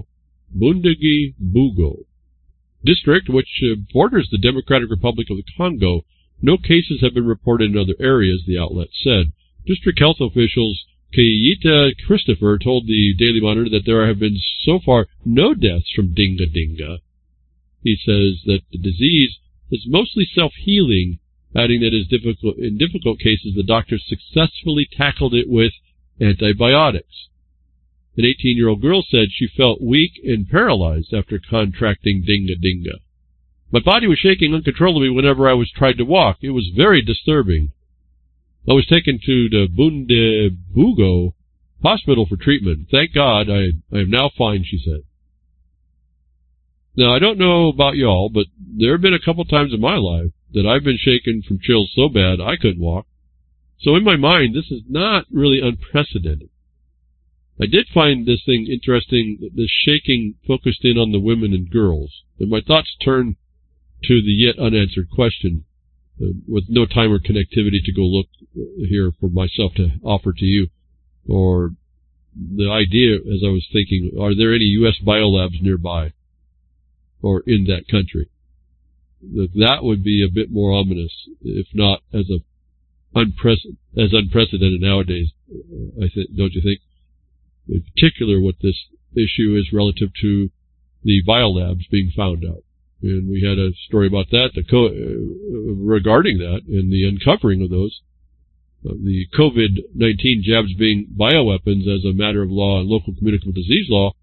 district, which borders the Democratic Republic of the Congo. No cases have been reported in other areas, the outlet said. District health officials Kayita Christopher told the Daily Monitor that there have been so far no deaths from dinga-dinga. He says that the disease is mostly self-healing, adding that in difficult cases the doctors successfully tackled it with antibiotics. An 18-year-old girl said she felt weak and paralyzed after contracting dinga-dinga. My body was shaking uncontrollably whenever I tried to walk. It was very disturbing. I was taken to the Bundibugyo hospital for treatment. Thank God I am now fine, she said. Now, I don't know about y'all, but there have been a couple times in my life that I've been shaken from chills so bad I couldn't walk. So in my mind, this is not really unprecedented. I did find this thing interesting, this shaking focused in on the women and girls, and my thoughts turned to the yet unanswered question, with no time or connectivity to go look here for myself to offer to you, or the idea, as I was thinking, are there any U.S. biolabs nearby or in that country? That would be a bit more ominous, if not as unprecedented nowadays, don't you think? In particular, what this issue is relative to the biolabs being found out. And we had a story about that, regarding that, and the uncovering of those. The COVID-19 jabs being bioweapons as a matter of law and local communicable disease law,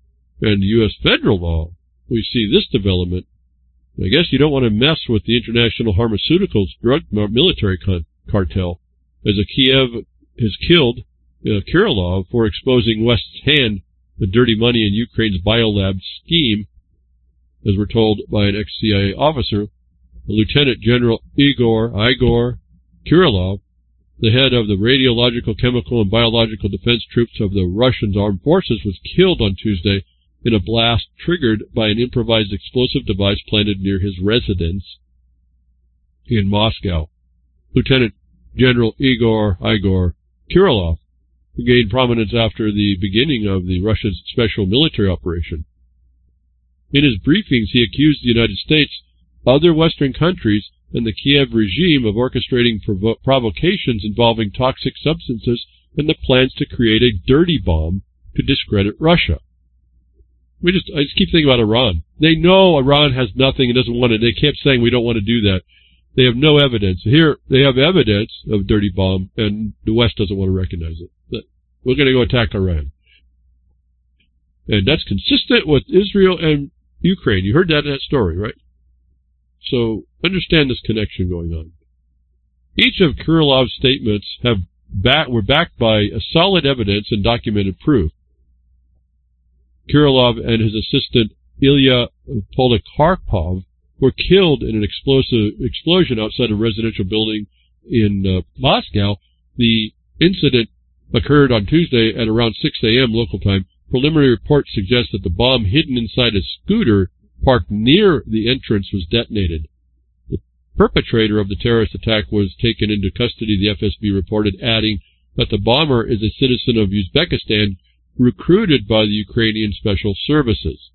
And U.S. federal law, we see this development. I guess you don't want to mess with the international pharmaceuticals drug military cartel, as Kiev has killed Kirilov for exposing West's hand, the dirty money in Ukraine's biolab scheme, as we're told by an ex-CIA officer. Lieutenant General Igor Kirilov, the head of the radiological, chemical, and biological defense troops of the Russian armed forces, was killed on Tuesday in a blast triggered by an improvised explosive device planted near his residence in Moscow. Lieutenant General Igor Kirilov gained prominence after the beginning of the Russia's special military operation. In his briefings, he accused the United States, other Western countries, and the Kiev regime of orchestrating provocations involving toxic substances and the plans to create a dirty bomb to discredit Russia. I just keep thinking about Iran. They know Iran has nothing and doesn't want it. They kept saying we don't want to do that. They have no evidence. Here, they have evidence of a dirty bomb, and the West doesn't want to recognize it. But we're going to go attack Iran. And that's consistent with Israel and Ukraine. You heard that in that story, right? So understand this connection going on. Each of Kirilov's statements were backed by a solid evidence and documented proof. Kirilov and his assistant Ilya Polikarpov were killed in an explosion outside a residential building in Moscow. The incident occurred on Tuesday at around 6 a.m. local time. Preliminary reports suggest that the bomb hidden inside a scooter parked near the entrance was detonated. The perpetrator of the terrorist attack was taken into custody, the FSB reported, adding that the bomber is a citizen of Uzbekistan recruited by the Ukrainian Special Services.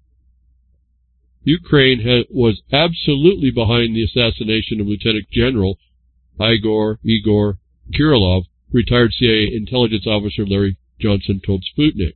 Ukraine was absolutely behind the assassination of Lieutenant General Igor Kirilov, retired CIA intelligence officer Larry Johnson told Sputnik.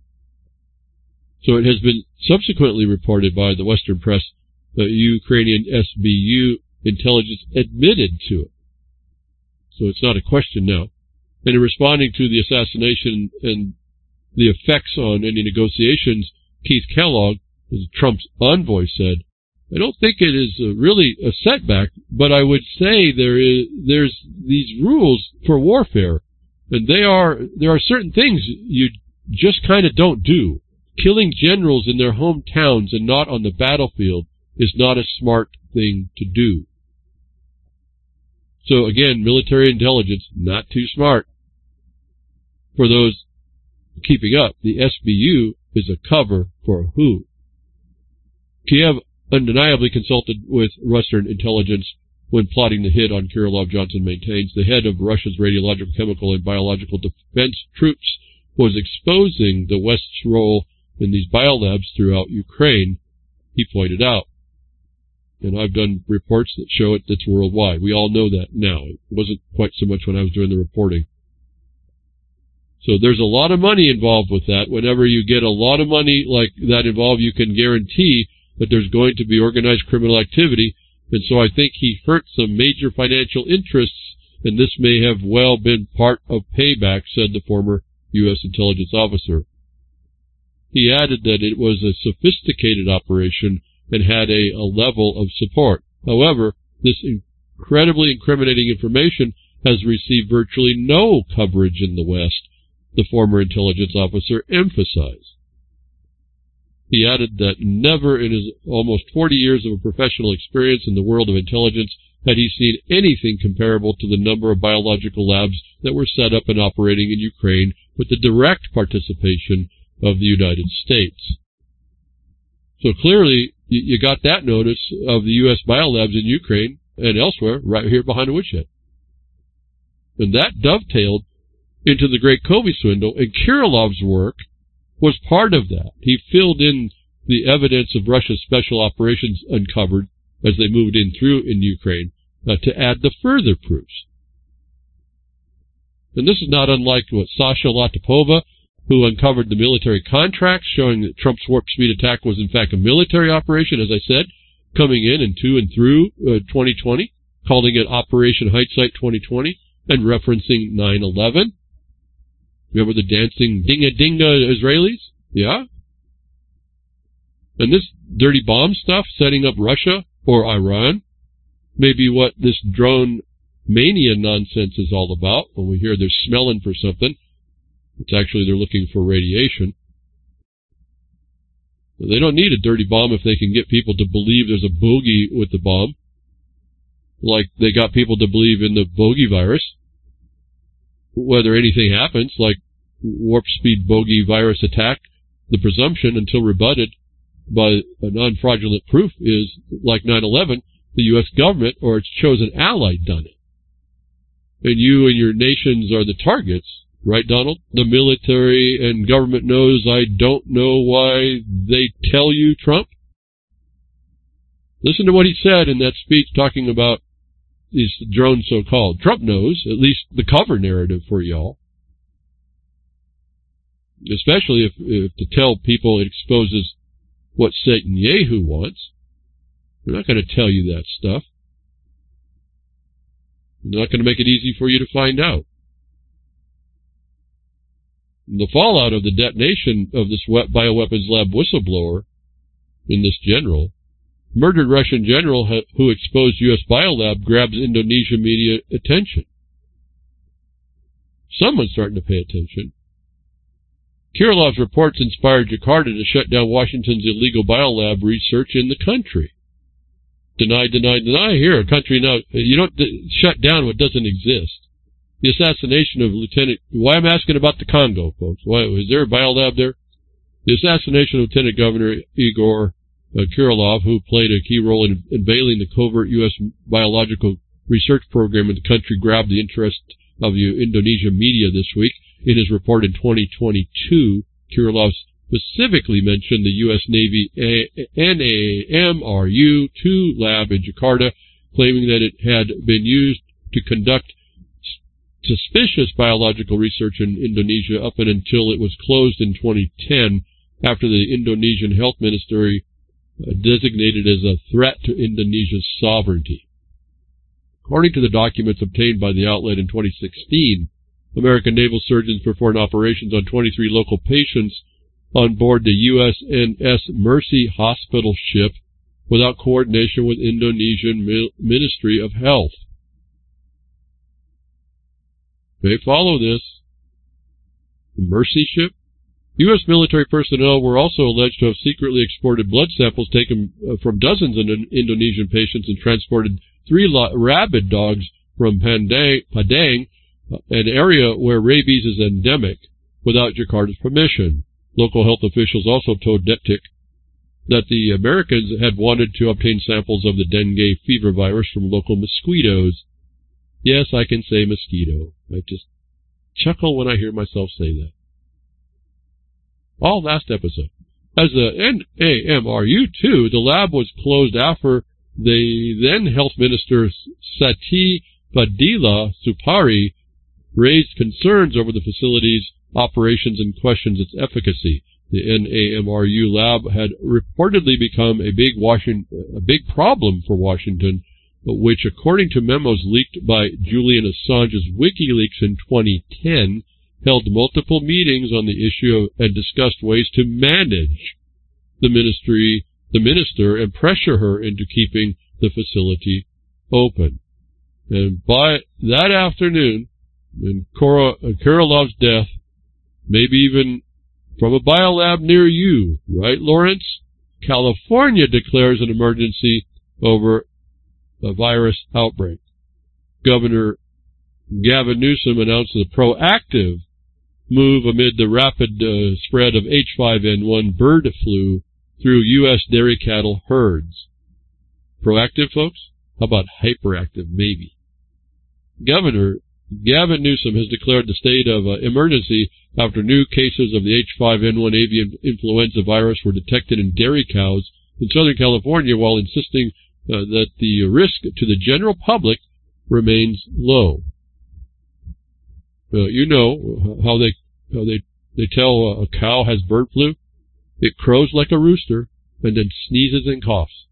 So it has been subsequently reported by the Western press that Ukrainian SBU intelligence admitted to it. So it's not a question now. And in responding to the assassination and the effects on any negotiations, Keith Kellogg, as Trump's envoy, said, I don't think it is really a setback, but I would say there's these rules for warfare, and there are certain things you just kind of don't do. Killing generals in their hometowns and not on the battlefield is not a smart thing to do. So again, military intelligence, not too smart. For those keeping up, the SBU is a cover for who? Kiev undeniably consulted with Western intelligence when plotting the hit on Kirilov, Johnson maintains. The head of Russia's radiological, chemical, and biological defense troops was exposing the West's role in these biolabs throughout Ukraine, he pointed out. And I've done reports that show it's worldwide. We all know that now. It wasn't quite so much when I was doing the reporting. So there's a lot of money involved with that. Whenever you get a lot of money like that involved, you can guarantee that there's going to be organized criminal activity. And so I think he hurt some major financial interests, and this may have well been part of payback, said the former U.S. intelligence officer. He added that it was a sophisticated operation and had a level of support. However, this incredibly incriminating information has received virtually no coverage in the West, the former intelligence officer emphasized. He added that never in his almost 40 years of professional experience in the world of intelligence had he seen anything comparable to the number of biological labs that were set up and operating in Ukraine with the direct participation of the United States. So clearly, you got that notice of the U.S. biolabs in Ukraine and elsewhere right here behind the woodshed. And that dovetailed into the Great Comey swindle, and Kirilov's work was part of that. He filled in the evidence of Russia's special operations uncovered as they moved in through in Ukraine to add the further proofs. And this is not unlike what Sasha Latipova, who uncovered the military contracts showing that Trump's warp speed attack was in fact a military operation, as I said, coming in and to and through 2020, calling it Operation Hindsight 2020, and referencing 9/11. Remember the dancing dinga-dinga Israelis? Yeah? And this dirty bomb stuff, setting up Russia or Iran, may be what this drone mania nonsense is all about. When we hear they're smelling for something, it's actually they're looking for radiation. They don't need a dirty bomb if they can get people to believe there's a bogey with the bomb. Like they got people to believe in the bogey virus. Whether anything happens, like warp speed bogey virus attack, the presumption, until rebutted by a non-fraudulent proof, is like 9/11, the U.S. government or its chosen ally done it. And you and your nations are the targets, right, Donald? The military and government knows. I don't know why they tell you, Trump. Listen to what he said in that speech talking about these drones, so-called. Trump knows, at least the cover narrative for y'all. Especially if to tell people it exposes what Satan Yehu wants. They're not going to tell you that stuff. They're not going to make it easy for you to find out. The fallout of the detonation of this bioweapons lab whistleblower in this general, murdered Russian general who exposed U.S. biolab, grabs Indonesia media attention. Someone's starting to pay attention. Kirilov's reports inspired Jakarta to shut down Washington's illegal biolab research in the country. Deny, deny, deny. Here, a country now. You don't shut down what doesn't exist. The assassination of Lieutenant... Why I'm asking about the Congo, folks. Why, is there a biolab there? The assassination of Lieutenant Governor Igor Kirilov, who played a key role in unveiling the covert U.S. biological research program in the country, grabbed the interest of Indonesia media this week. In his report in 2022, Kirilov specifically mentioned the U.S. Navy NAMRU-2 lab in Jakarta, claiming that it had been used to conduct suspicious biological research in Indonesia up until it was closed in 2010 after the Indonesian health ministry designated as a threat to Indonesia's sovereignty. According to the documents obtained by the outlet in 2016, American naval surgeons performed operations on 23 local patients on board the USNS Mercy hospital ship without coordination with Indonesian Ministry of Health. They follow this. The Mercy ship? U.S. military personnel were also alleged to have secretly exported blood samples taken from dozens of Indonesian patients and transported 3 rabid dogs from Padang, an area where rabies is endemic, without Jakarta's permission. Local health officials also told Detik that the Americans had wanted to obtain samples of the dengue fever virus from local mosquitoes. Yes, I can say mosquito. I just chuckle when I hear myself say that. All last episode. As the NAMRU-2, the lab was closed after the then Health Minister Sati Padilla Supari raised concerns over the facility's operations and questions its efficacy. The NAMRU lab had reportedly become a big problem for Washington, which, according to memos leaked by Julian Assange's WikiLeaks in 2010, held multiple meetings on the issue and discussed ways to manage the minister and pressure her into keeping the facility open. And by that afternoon, in Kirilov's death, maybe even from a biolab near you, right, Lawrence? California declares an emergency over a virus outbreak. Governor Gavin Newsom announced a proactive move amid the rapid spread of H5N1 bird flu through U.S. dairy cattle herds. Proactive, folks? How about hyperactive, maybe? Governor Gavin Newsom has declared the state of emergency after new cases of the H5N1 avian influenza virus were detected in dairy cows in Southern California, while insisting that the risk to the general public remains low. You know how they tell a cow has bird flu? It crows like a rooster and then sneezes and coughs.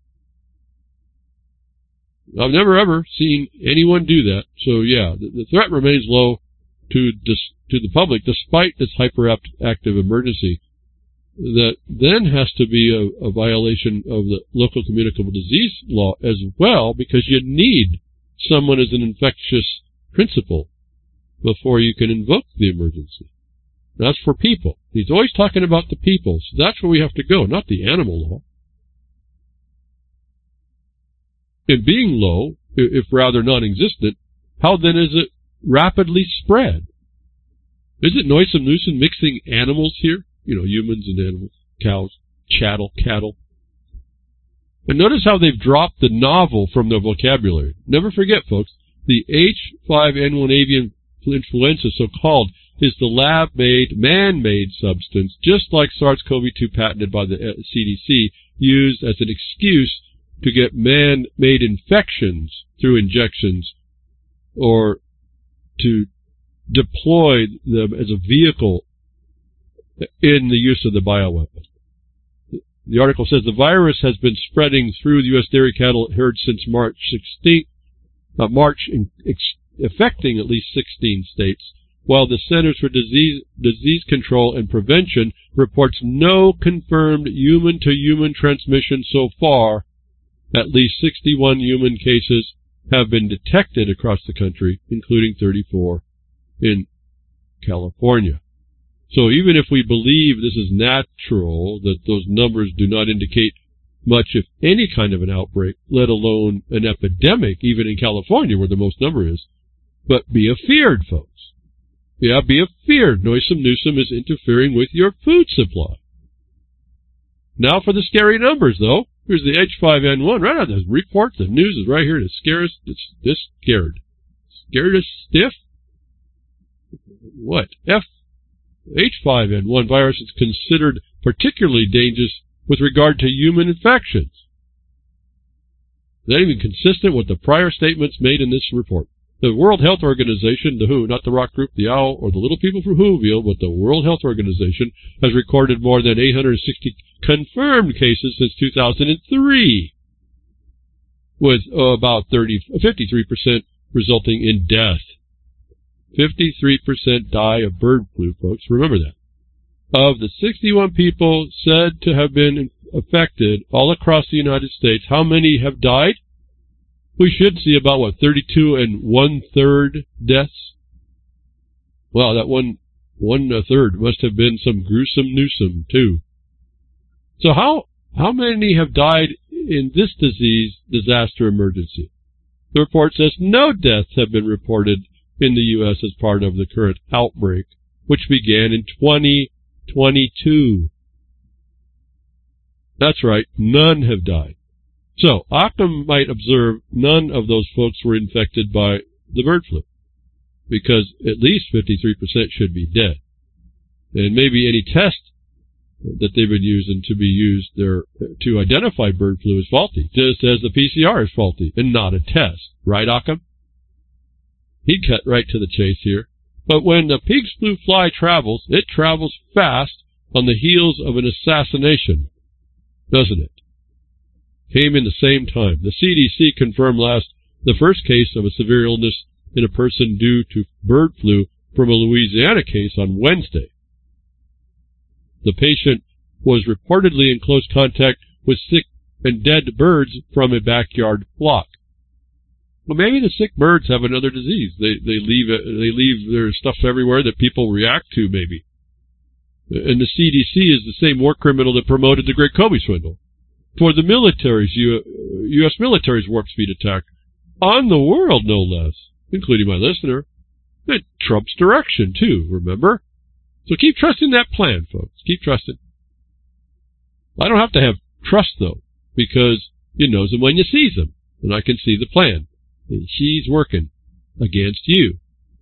I've never ever seen anyone do that. So yeah, the threat remains low to the public despite this hyperactive emergency. that then has to be a violation of the local communicable disease law as well, because you need someone as an infectious principle before you can invoke the emergency. That's for people. He's always talking about the people, so that's where we have to go, not the animal law. In being low, if rather non-existent, how then is it rapidly spread? Is it noisome nuisance mixing animals here? You know, humans and animals, cows, chattel, cattle. And notice how they've dropped the novel from their vocabulary. Never forget, folks, the H5N1 avian influenza, so-called, is the lab-made, man-made substance, just like SARS-CoV-2 patented by the CDC, used as an excuse to get man-made infections through injections or to deploy them as a vehicle in the use of the bioweapon. The article says the virus has been spreading through the U.S. dairy cattle herd since March 16th, affecting at least 16 states, while the Centers for Disease Control and Prevention reports no confirmed human-to-human transmission so far. At least 61 human cases have been detected across the country, including 34 in California. So even if we believe this is natural, that those numbers do not indicate much, if any, kind of an outbreak, let alone an epidemic, even in California where the most number is. But be afeared, folks. Yeah, be afeared. Noisome nuisance is interfering with your food supply. Now for the scary numbers, though. Here's the H5N1. Right on the report, the news is right here to scare us. It's this scared. Scared us stiff? What? H5N1 virus is considered particularly dangerous with regard to human infections. Is that even consistent with the prior statements made in this report? The World Health Organization, the WHO, not the rock group, the owl, or the little people from Whoville, but the World Health Organization, has recorded more than 860 confirmed cases since 2003, with about 53% resulting in death. 53% die of bird flu, folks. Remember that. Of the 61 people said to have been affected all across the United States, how many have died? We should see about, 32 1/3 deaths? Well, that one third must have been some gruesome newsome, too. So how many have died in this disaster emergency? The report says no deaths have been reported in the U.S. as part of the current outbreak, which began in 2022. That's right, none have died. So, Occam might observe none of those folks were infected by the bird flu, because at least 53% should be dead. And maybe any test that they've been using to be used there to identify bird flu is faulty, just as the PCR is faulty and not a test. Right, Occam? He'd cut right to the chase here. But when the pig's flu fly travels, it travels fast on the heels of an assassination, doesn't it? Came in the same time. The CDC confirmed the first case of a severe illness in a person due to bird flu from a Louisiana case on Wednesday. The patient was reportedly in close contact with sick and dead birds from a backyard flock. Well, maybe the sick birds have another disease. They leave their stuff everywhere that people react to, maybe. And the CDC is the same war criminal that promoted the Great Comey swindle. For the military's, U.S. military's warp speed attack on the world, no less, including my listener, at Trump's direction, too, remember? So keep trusting that plan, folks. Keep trusting. I don't have to have trust, though, because you knows him when you sees him, and I can see the plan. And she's working against you.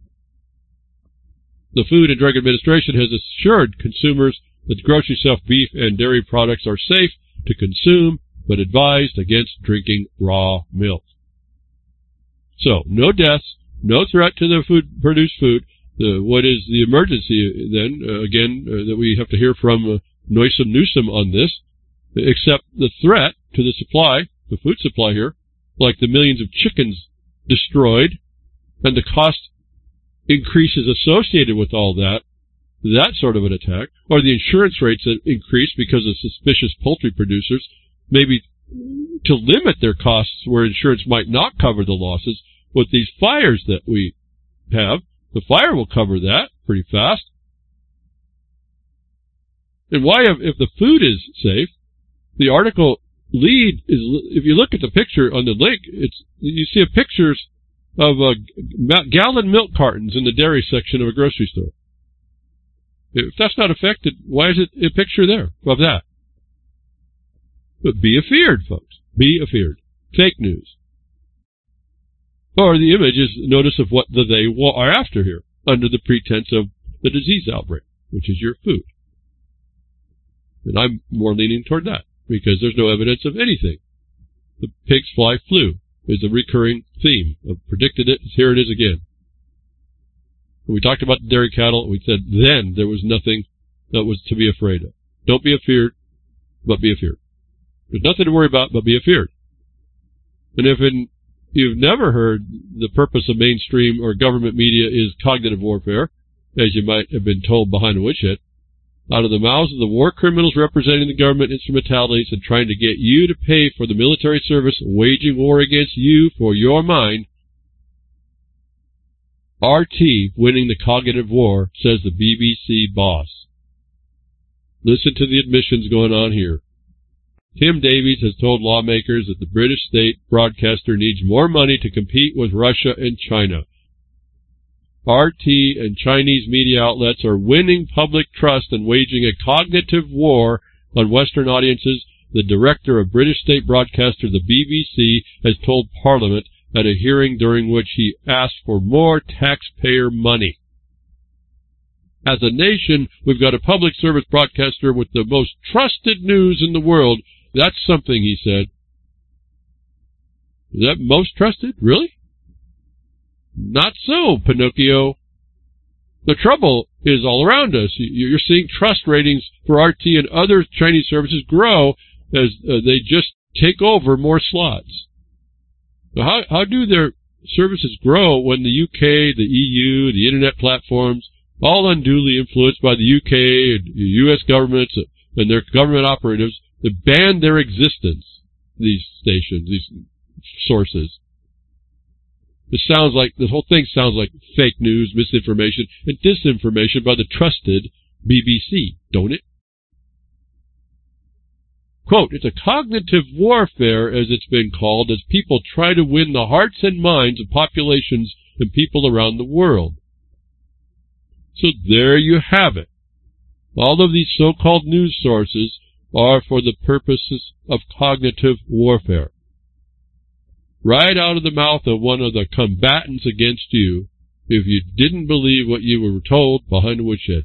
The Food and Drug Administration has assured consumers that grocery stuff, beef, and dairy products are safe to consume, but advised against drinking raw milk. So, no deaths, no threat to the produced food. What is the emergency, then, that we have to hear from Noisome Newsome on this, except the threat to the supply, the food supply here, like the millions of chickens destroyed, and the cost increases associated with all that that sort of an attack, or the insurance rates that increase because of suspicious poultry producers, maybe to limit their costs where insurance might not cover the losses. With these fires that we have, the fire will cover that pretty fast. And why, if the food is safe, the article lead is, if you look at the picture on the link, you see pictures of gallon milk cartons in the dairy section of a grocery store. If that's not affected, why is it a picture there of that? But be afeared, folks. Be afeared. Fake news. Or the image is notice of what they are after here, under the pretense of the disease outbreak, which is your food. And I'm more leaning toward that, because there's no evidence of anything. The pig's fly flu is a recurring theme. I've predicted it. Here it is again. When we talked about the dairy cattle, we said then there was nothing that was to be afraid of. Don't be afeared, but be afeared. There's nothing to worry about, but be afeared. And if you've never heard the purpose of mainstream or government media is cognitive warfare, as you might have been told behind a woodshed, out of the mouths of the war criminals representing the government instrumentalities and trying to get you to pay for the military service, waging war against you for your mind, RT winning the cognitive war, says the BBC boss. Listen to the admissions going on here. Tim Davies has told lawmakers that the British state broadcaster needs more money to compete with Russia and China. RT and Chinese media outlets are winning public trust and waging a cognitive war on Western audiences, the director of British state broadcaster the BBC has told Parliament at a hearing during which he asked for more taxpayer money. As a nation, we've got a public service broadcaster with the most trusted news in the world. That's something, he said. Is that most trusted? Really? Not so, Pinocchio. The trouble is all around us. You're seeing trust ratings for RT and other Chinese services grow as they just take over more slots. Now, how do their services grow when the UK, the EU, the Internet platforms, all unduly influenced by the UK and US governments and their government operatives, that ban their existence, these stations, these sources? This whole thing sounds like fake news, misinformation, and disinformation by the trusted BBC, don't it? Quote, it's a cognitive warfare, as it's been called, as people try to win the hearts and minds of populations and people around the world. So there you have it. All of these so-called news sources are for the purposes of cognitive warfare. Right out of the mouth of one of the combatants against you, if you didn't believe what you were told behind the woodshed.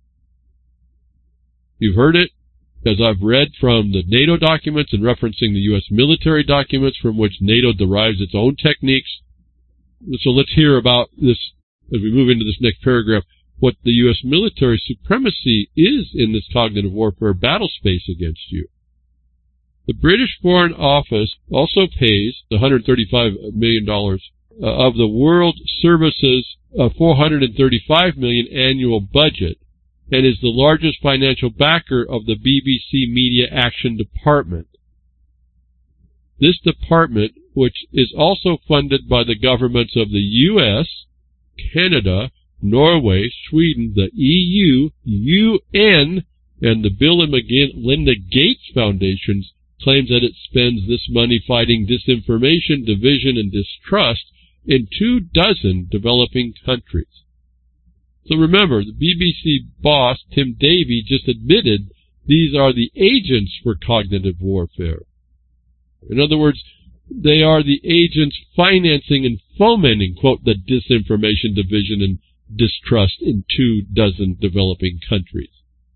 You've heard it, as I've read from the NATO documents and referencing the U.S. military documents from which NATO derives its own techniques. So let's hear about this as we move into this next paragraph, what the U.S. military supremacy is in this cognitive warfare battle space against you. The British Foreign Office also pays the $135 million of the World Service's $435 million annual budget and is the largest financial backer of the BBC Media Action Department. This department, which is also funded by the governments of the U.S., Canada, Norway, Sweden, the EU, UN, and the Bill and Melinda Gates Foundations, claims that it spends this money fighting disinformation, division, and distrust in 24 developing countries. So remember, the BBC boss, Tim Davies, just admitted these are the agents for cognitive warfare. In other words, they are the agents financing and fomenting, quote, the disinformation, division, and distrust in 24 developing countries.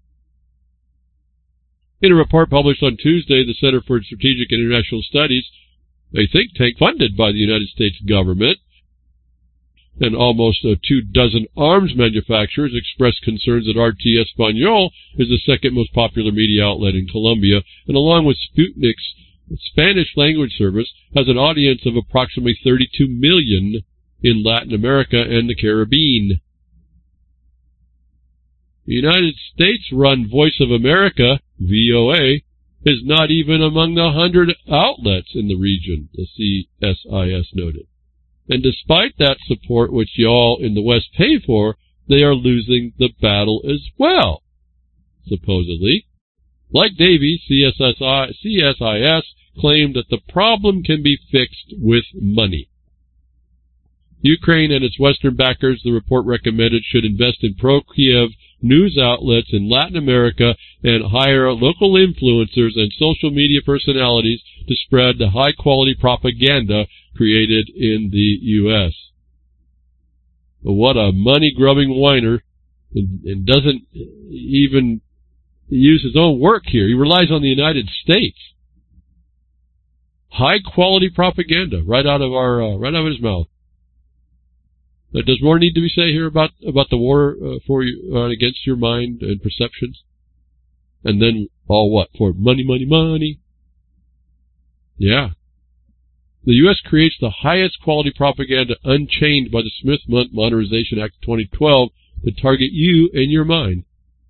In a report published on Tuesday, the Center for Strategic International Studies, a think tank funded by the United States government, and almost 24 arms manufacturers expressed concerns that RT Español is the second most popular media outlet in Colombia, and along with Sputnik's Spanish language service, has an audience of approximately 32 million in Latin America and the Caribbean. The United States-run Voice of America, VOA, is not even among the 100 outlets in the region, the CSIS noted. And despite that support, which y'all in the West pay for, they are losing the battle as well, supposedly. Like Davy, CSIS claimed that the problem can be fixed with money. Ukraine and its Western backers, the report recommended, should invest in pro-Kiev news outlets in Latin America and hire local influencers and social media personalities to spread the high-quality propaganda created in the U.S. What a money-grubbing whiner, and doesn't even use his own work here. He relies on the United States. High-quality propaganda right out of his mouth. Does more need to be said here about the war for you against your mind and perceptions? And then all what? For money, money, money. Yeah. The U.S. creates the highest quality propaganda unchained by the Smith Modernization Act of 2012 to target you and your mind,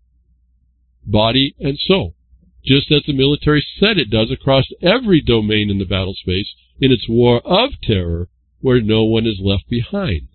body, and soul, just as the military said it does across every domain in the battle space in its war of terror, where no one is left behind.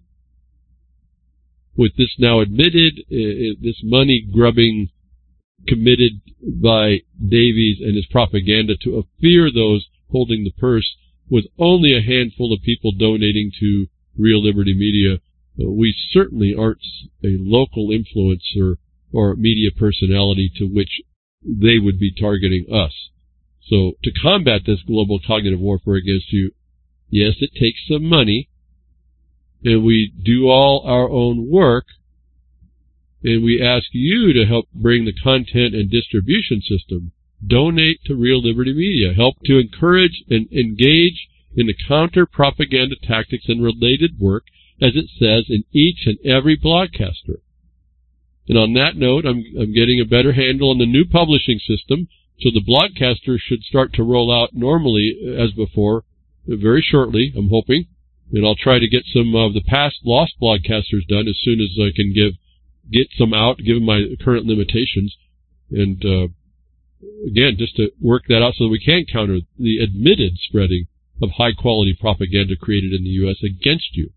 With this now admitted, this money-grubbing committed by Davies and his propaganda to fear those holding the purse, with only a handful of people donating to Real Liberty Media, we certainly aren't a local influencer or media personality to which they would be targeting us. So to combat this global cognitive warfare against you, yes, it takes some money, and we do all our own work, and we ask you to help bring the content and distribution system. Donate to Real Liberty Media. Help to encourage and engage in the counter-propaganda tactics and related work, as it says in each and every broadcaster. And on that note, I'm getting a better handle on the new publishing system, so the broadcasters should start to roll out normally as before very shortly, I'm hoping. And I'll try to get some of the past lost broadcasters done as soon as I can get some out, given my current limitations. And again, just to work that out so that we can counter the admitted spreading of high-quality propaganda created in the U.S. against you.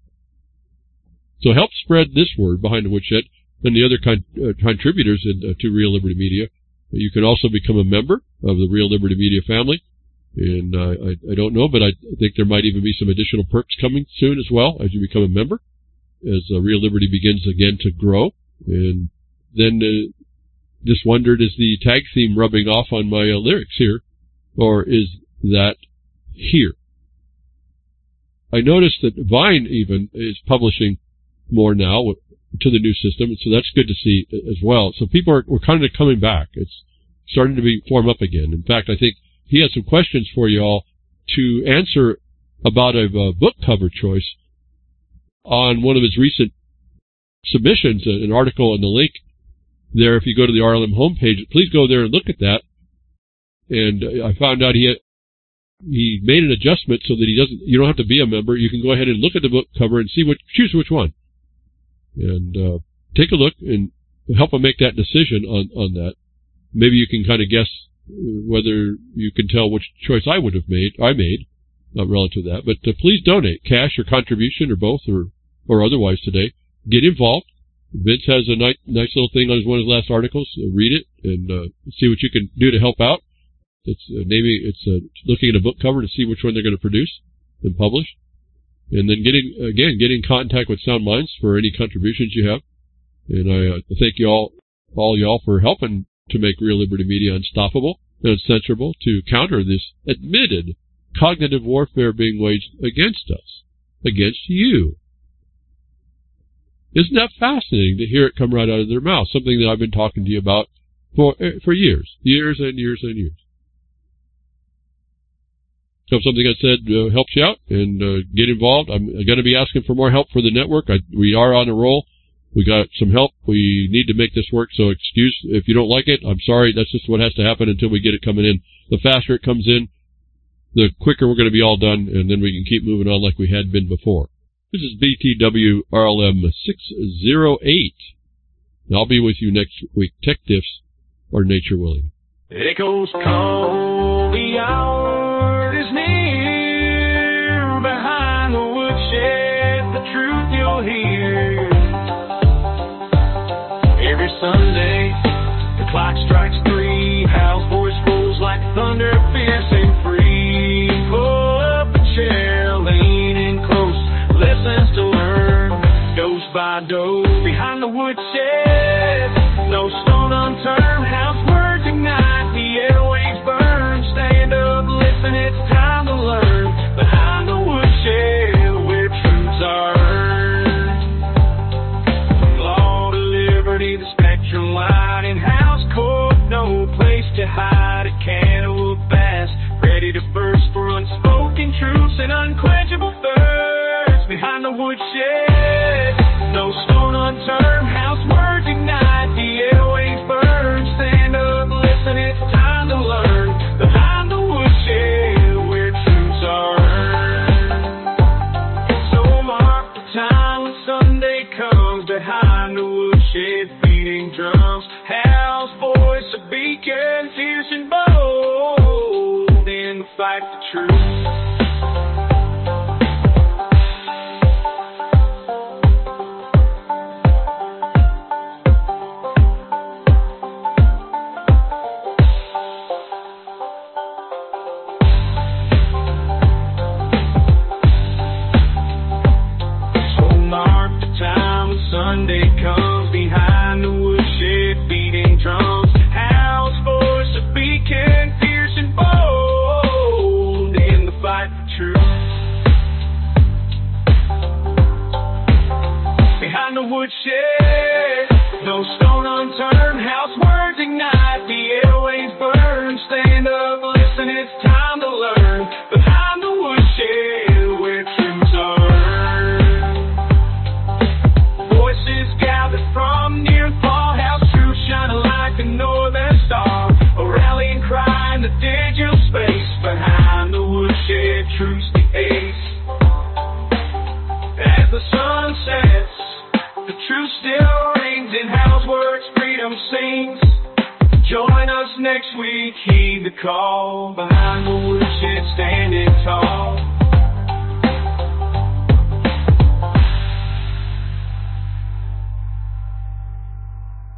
So help spread this word behind the woodshed and the other contributors to Real Liberty Media. You can also become a member of the Real Liberty Media family. And I don't know, but I think there might even be some additional perks coming soon as well as you become a member, as Real Liberty begins again to grow. And then just wondered, is the tag theme rubbing off on my lyrics here, or is that here? I noticed that Vine even is publishing more now to the new system, and so that's good to see as well. So people we're kind of coming back. It's starting to form up again. In fact, I think he has some questions for you all to answer about a book cover choice on one of his recent submissions, an article and the link there. If you go to the RLM homepage, please go there and look at that. And I found out he made an adjustment so that you don't have to be a member. You can go ahead and look at the book cover and choose which one. And take a look and help him make that decision on that. Maybe you can kind of guess whether you can tell which choice I made relative to that. But please donate, cash or contribution or both or otherwise today. Get involved. Vince has a nice little thing on one of his last articles. Read it and see what you can do to help out. It's looking at a book cover to see which one they're going to produce and publish. And then get in contact with Sound Minds for any contributions you have. And I thank all y'all for helping to make Real Liberty Media unstoppable and uncensorable, to counter this admitted cognitive warfare being waged against us, against you. Isn't that fascinating to hear it come right out of their mouth? Something that I've been talking to you about for years and years and years. So if something I said helps you out, and get involved. I'm going to be asking for more help for the network. We are on a roll. We got some help. We need to make this work, so excuse if you don't like it. I'm sorry. That's just what has to happen until we get it coming in. The faster it comes in, the quicker we're going to be all done, and then we can keep moving on like we had been before. This is BTW RLM 608. And I'll be with you next week. Tech Diffs, or nature willing. Echoes call, the hour is near. Behind the woodshed, the truth you'll hear. Every Sunday, the clock strikes 3. Hal's voice rolls like thunder, fierce and free. Pull up a chair, lean in close, listens to learn. Goes by dove behind the woodshed, no stone unturned. Hal's words ignite, the airwaves burn. Stand up, listen, it's time to learn. Behind the woodshed, where truths are earned. Law to liberty, the spectrum light in Hal's court. No place to hide, a can of bass, ready to burst for unspoken truths and unquenchable thirsts. Behind the woodshed, no stone unturned. Hal's words ignite, the airwaves burn. Stand up, listen, it's time to learn. Behind the woodshed, where truths are earned. So mark the time when Sunday comes. Behind the woodshed, beating drums. Hal's voice, a beacon, fierce and bold in the fight for truth. Sunday comes, behind the woodshed, beating drums. Hal's voice, a beacon, fierce and bold in the fight for truth. Behind the woodshed, no stone unturned. Hal's words ignite, the airwaves burn. Stand up, listen, it's time to learn. Behind the woodshed, where truths are earned. Voices gathered from near and far. Hal's truth shining like a northern star. A rallying cry in the digital space. Behind the woodshed, truth's the ace. As the sun sets, the truth still rings. In Hal's words, freedom sings. Join us next week, heed the call. Behind the woodshed, standing tall.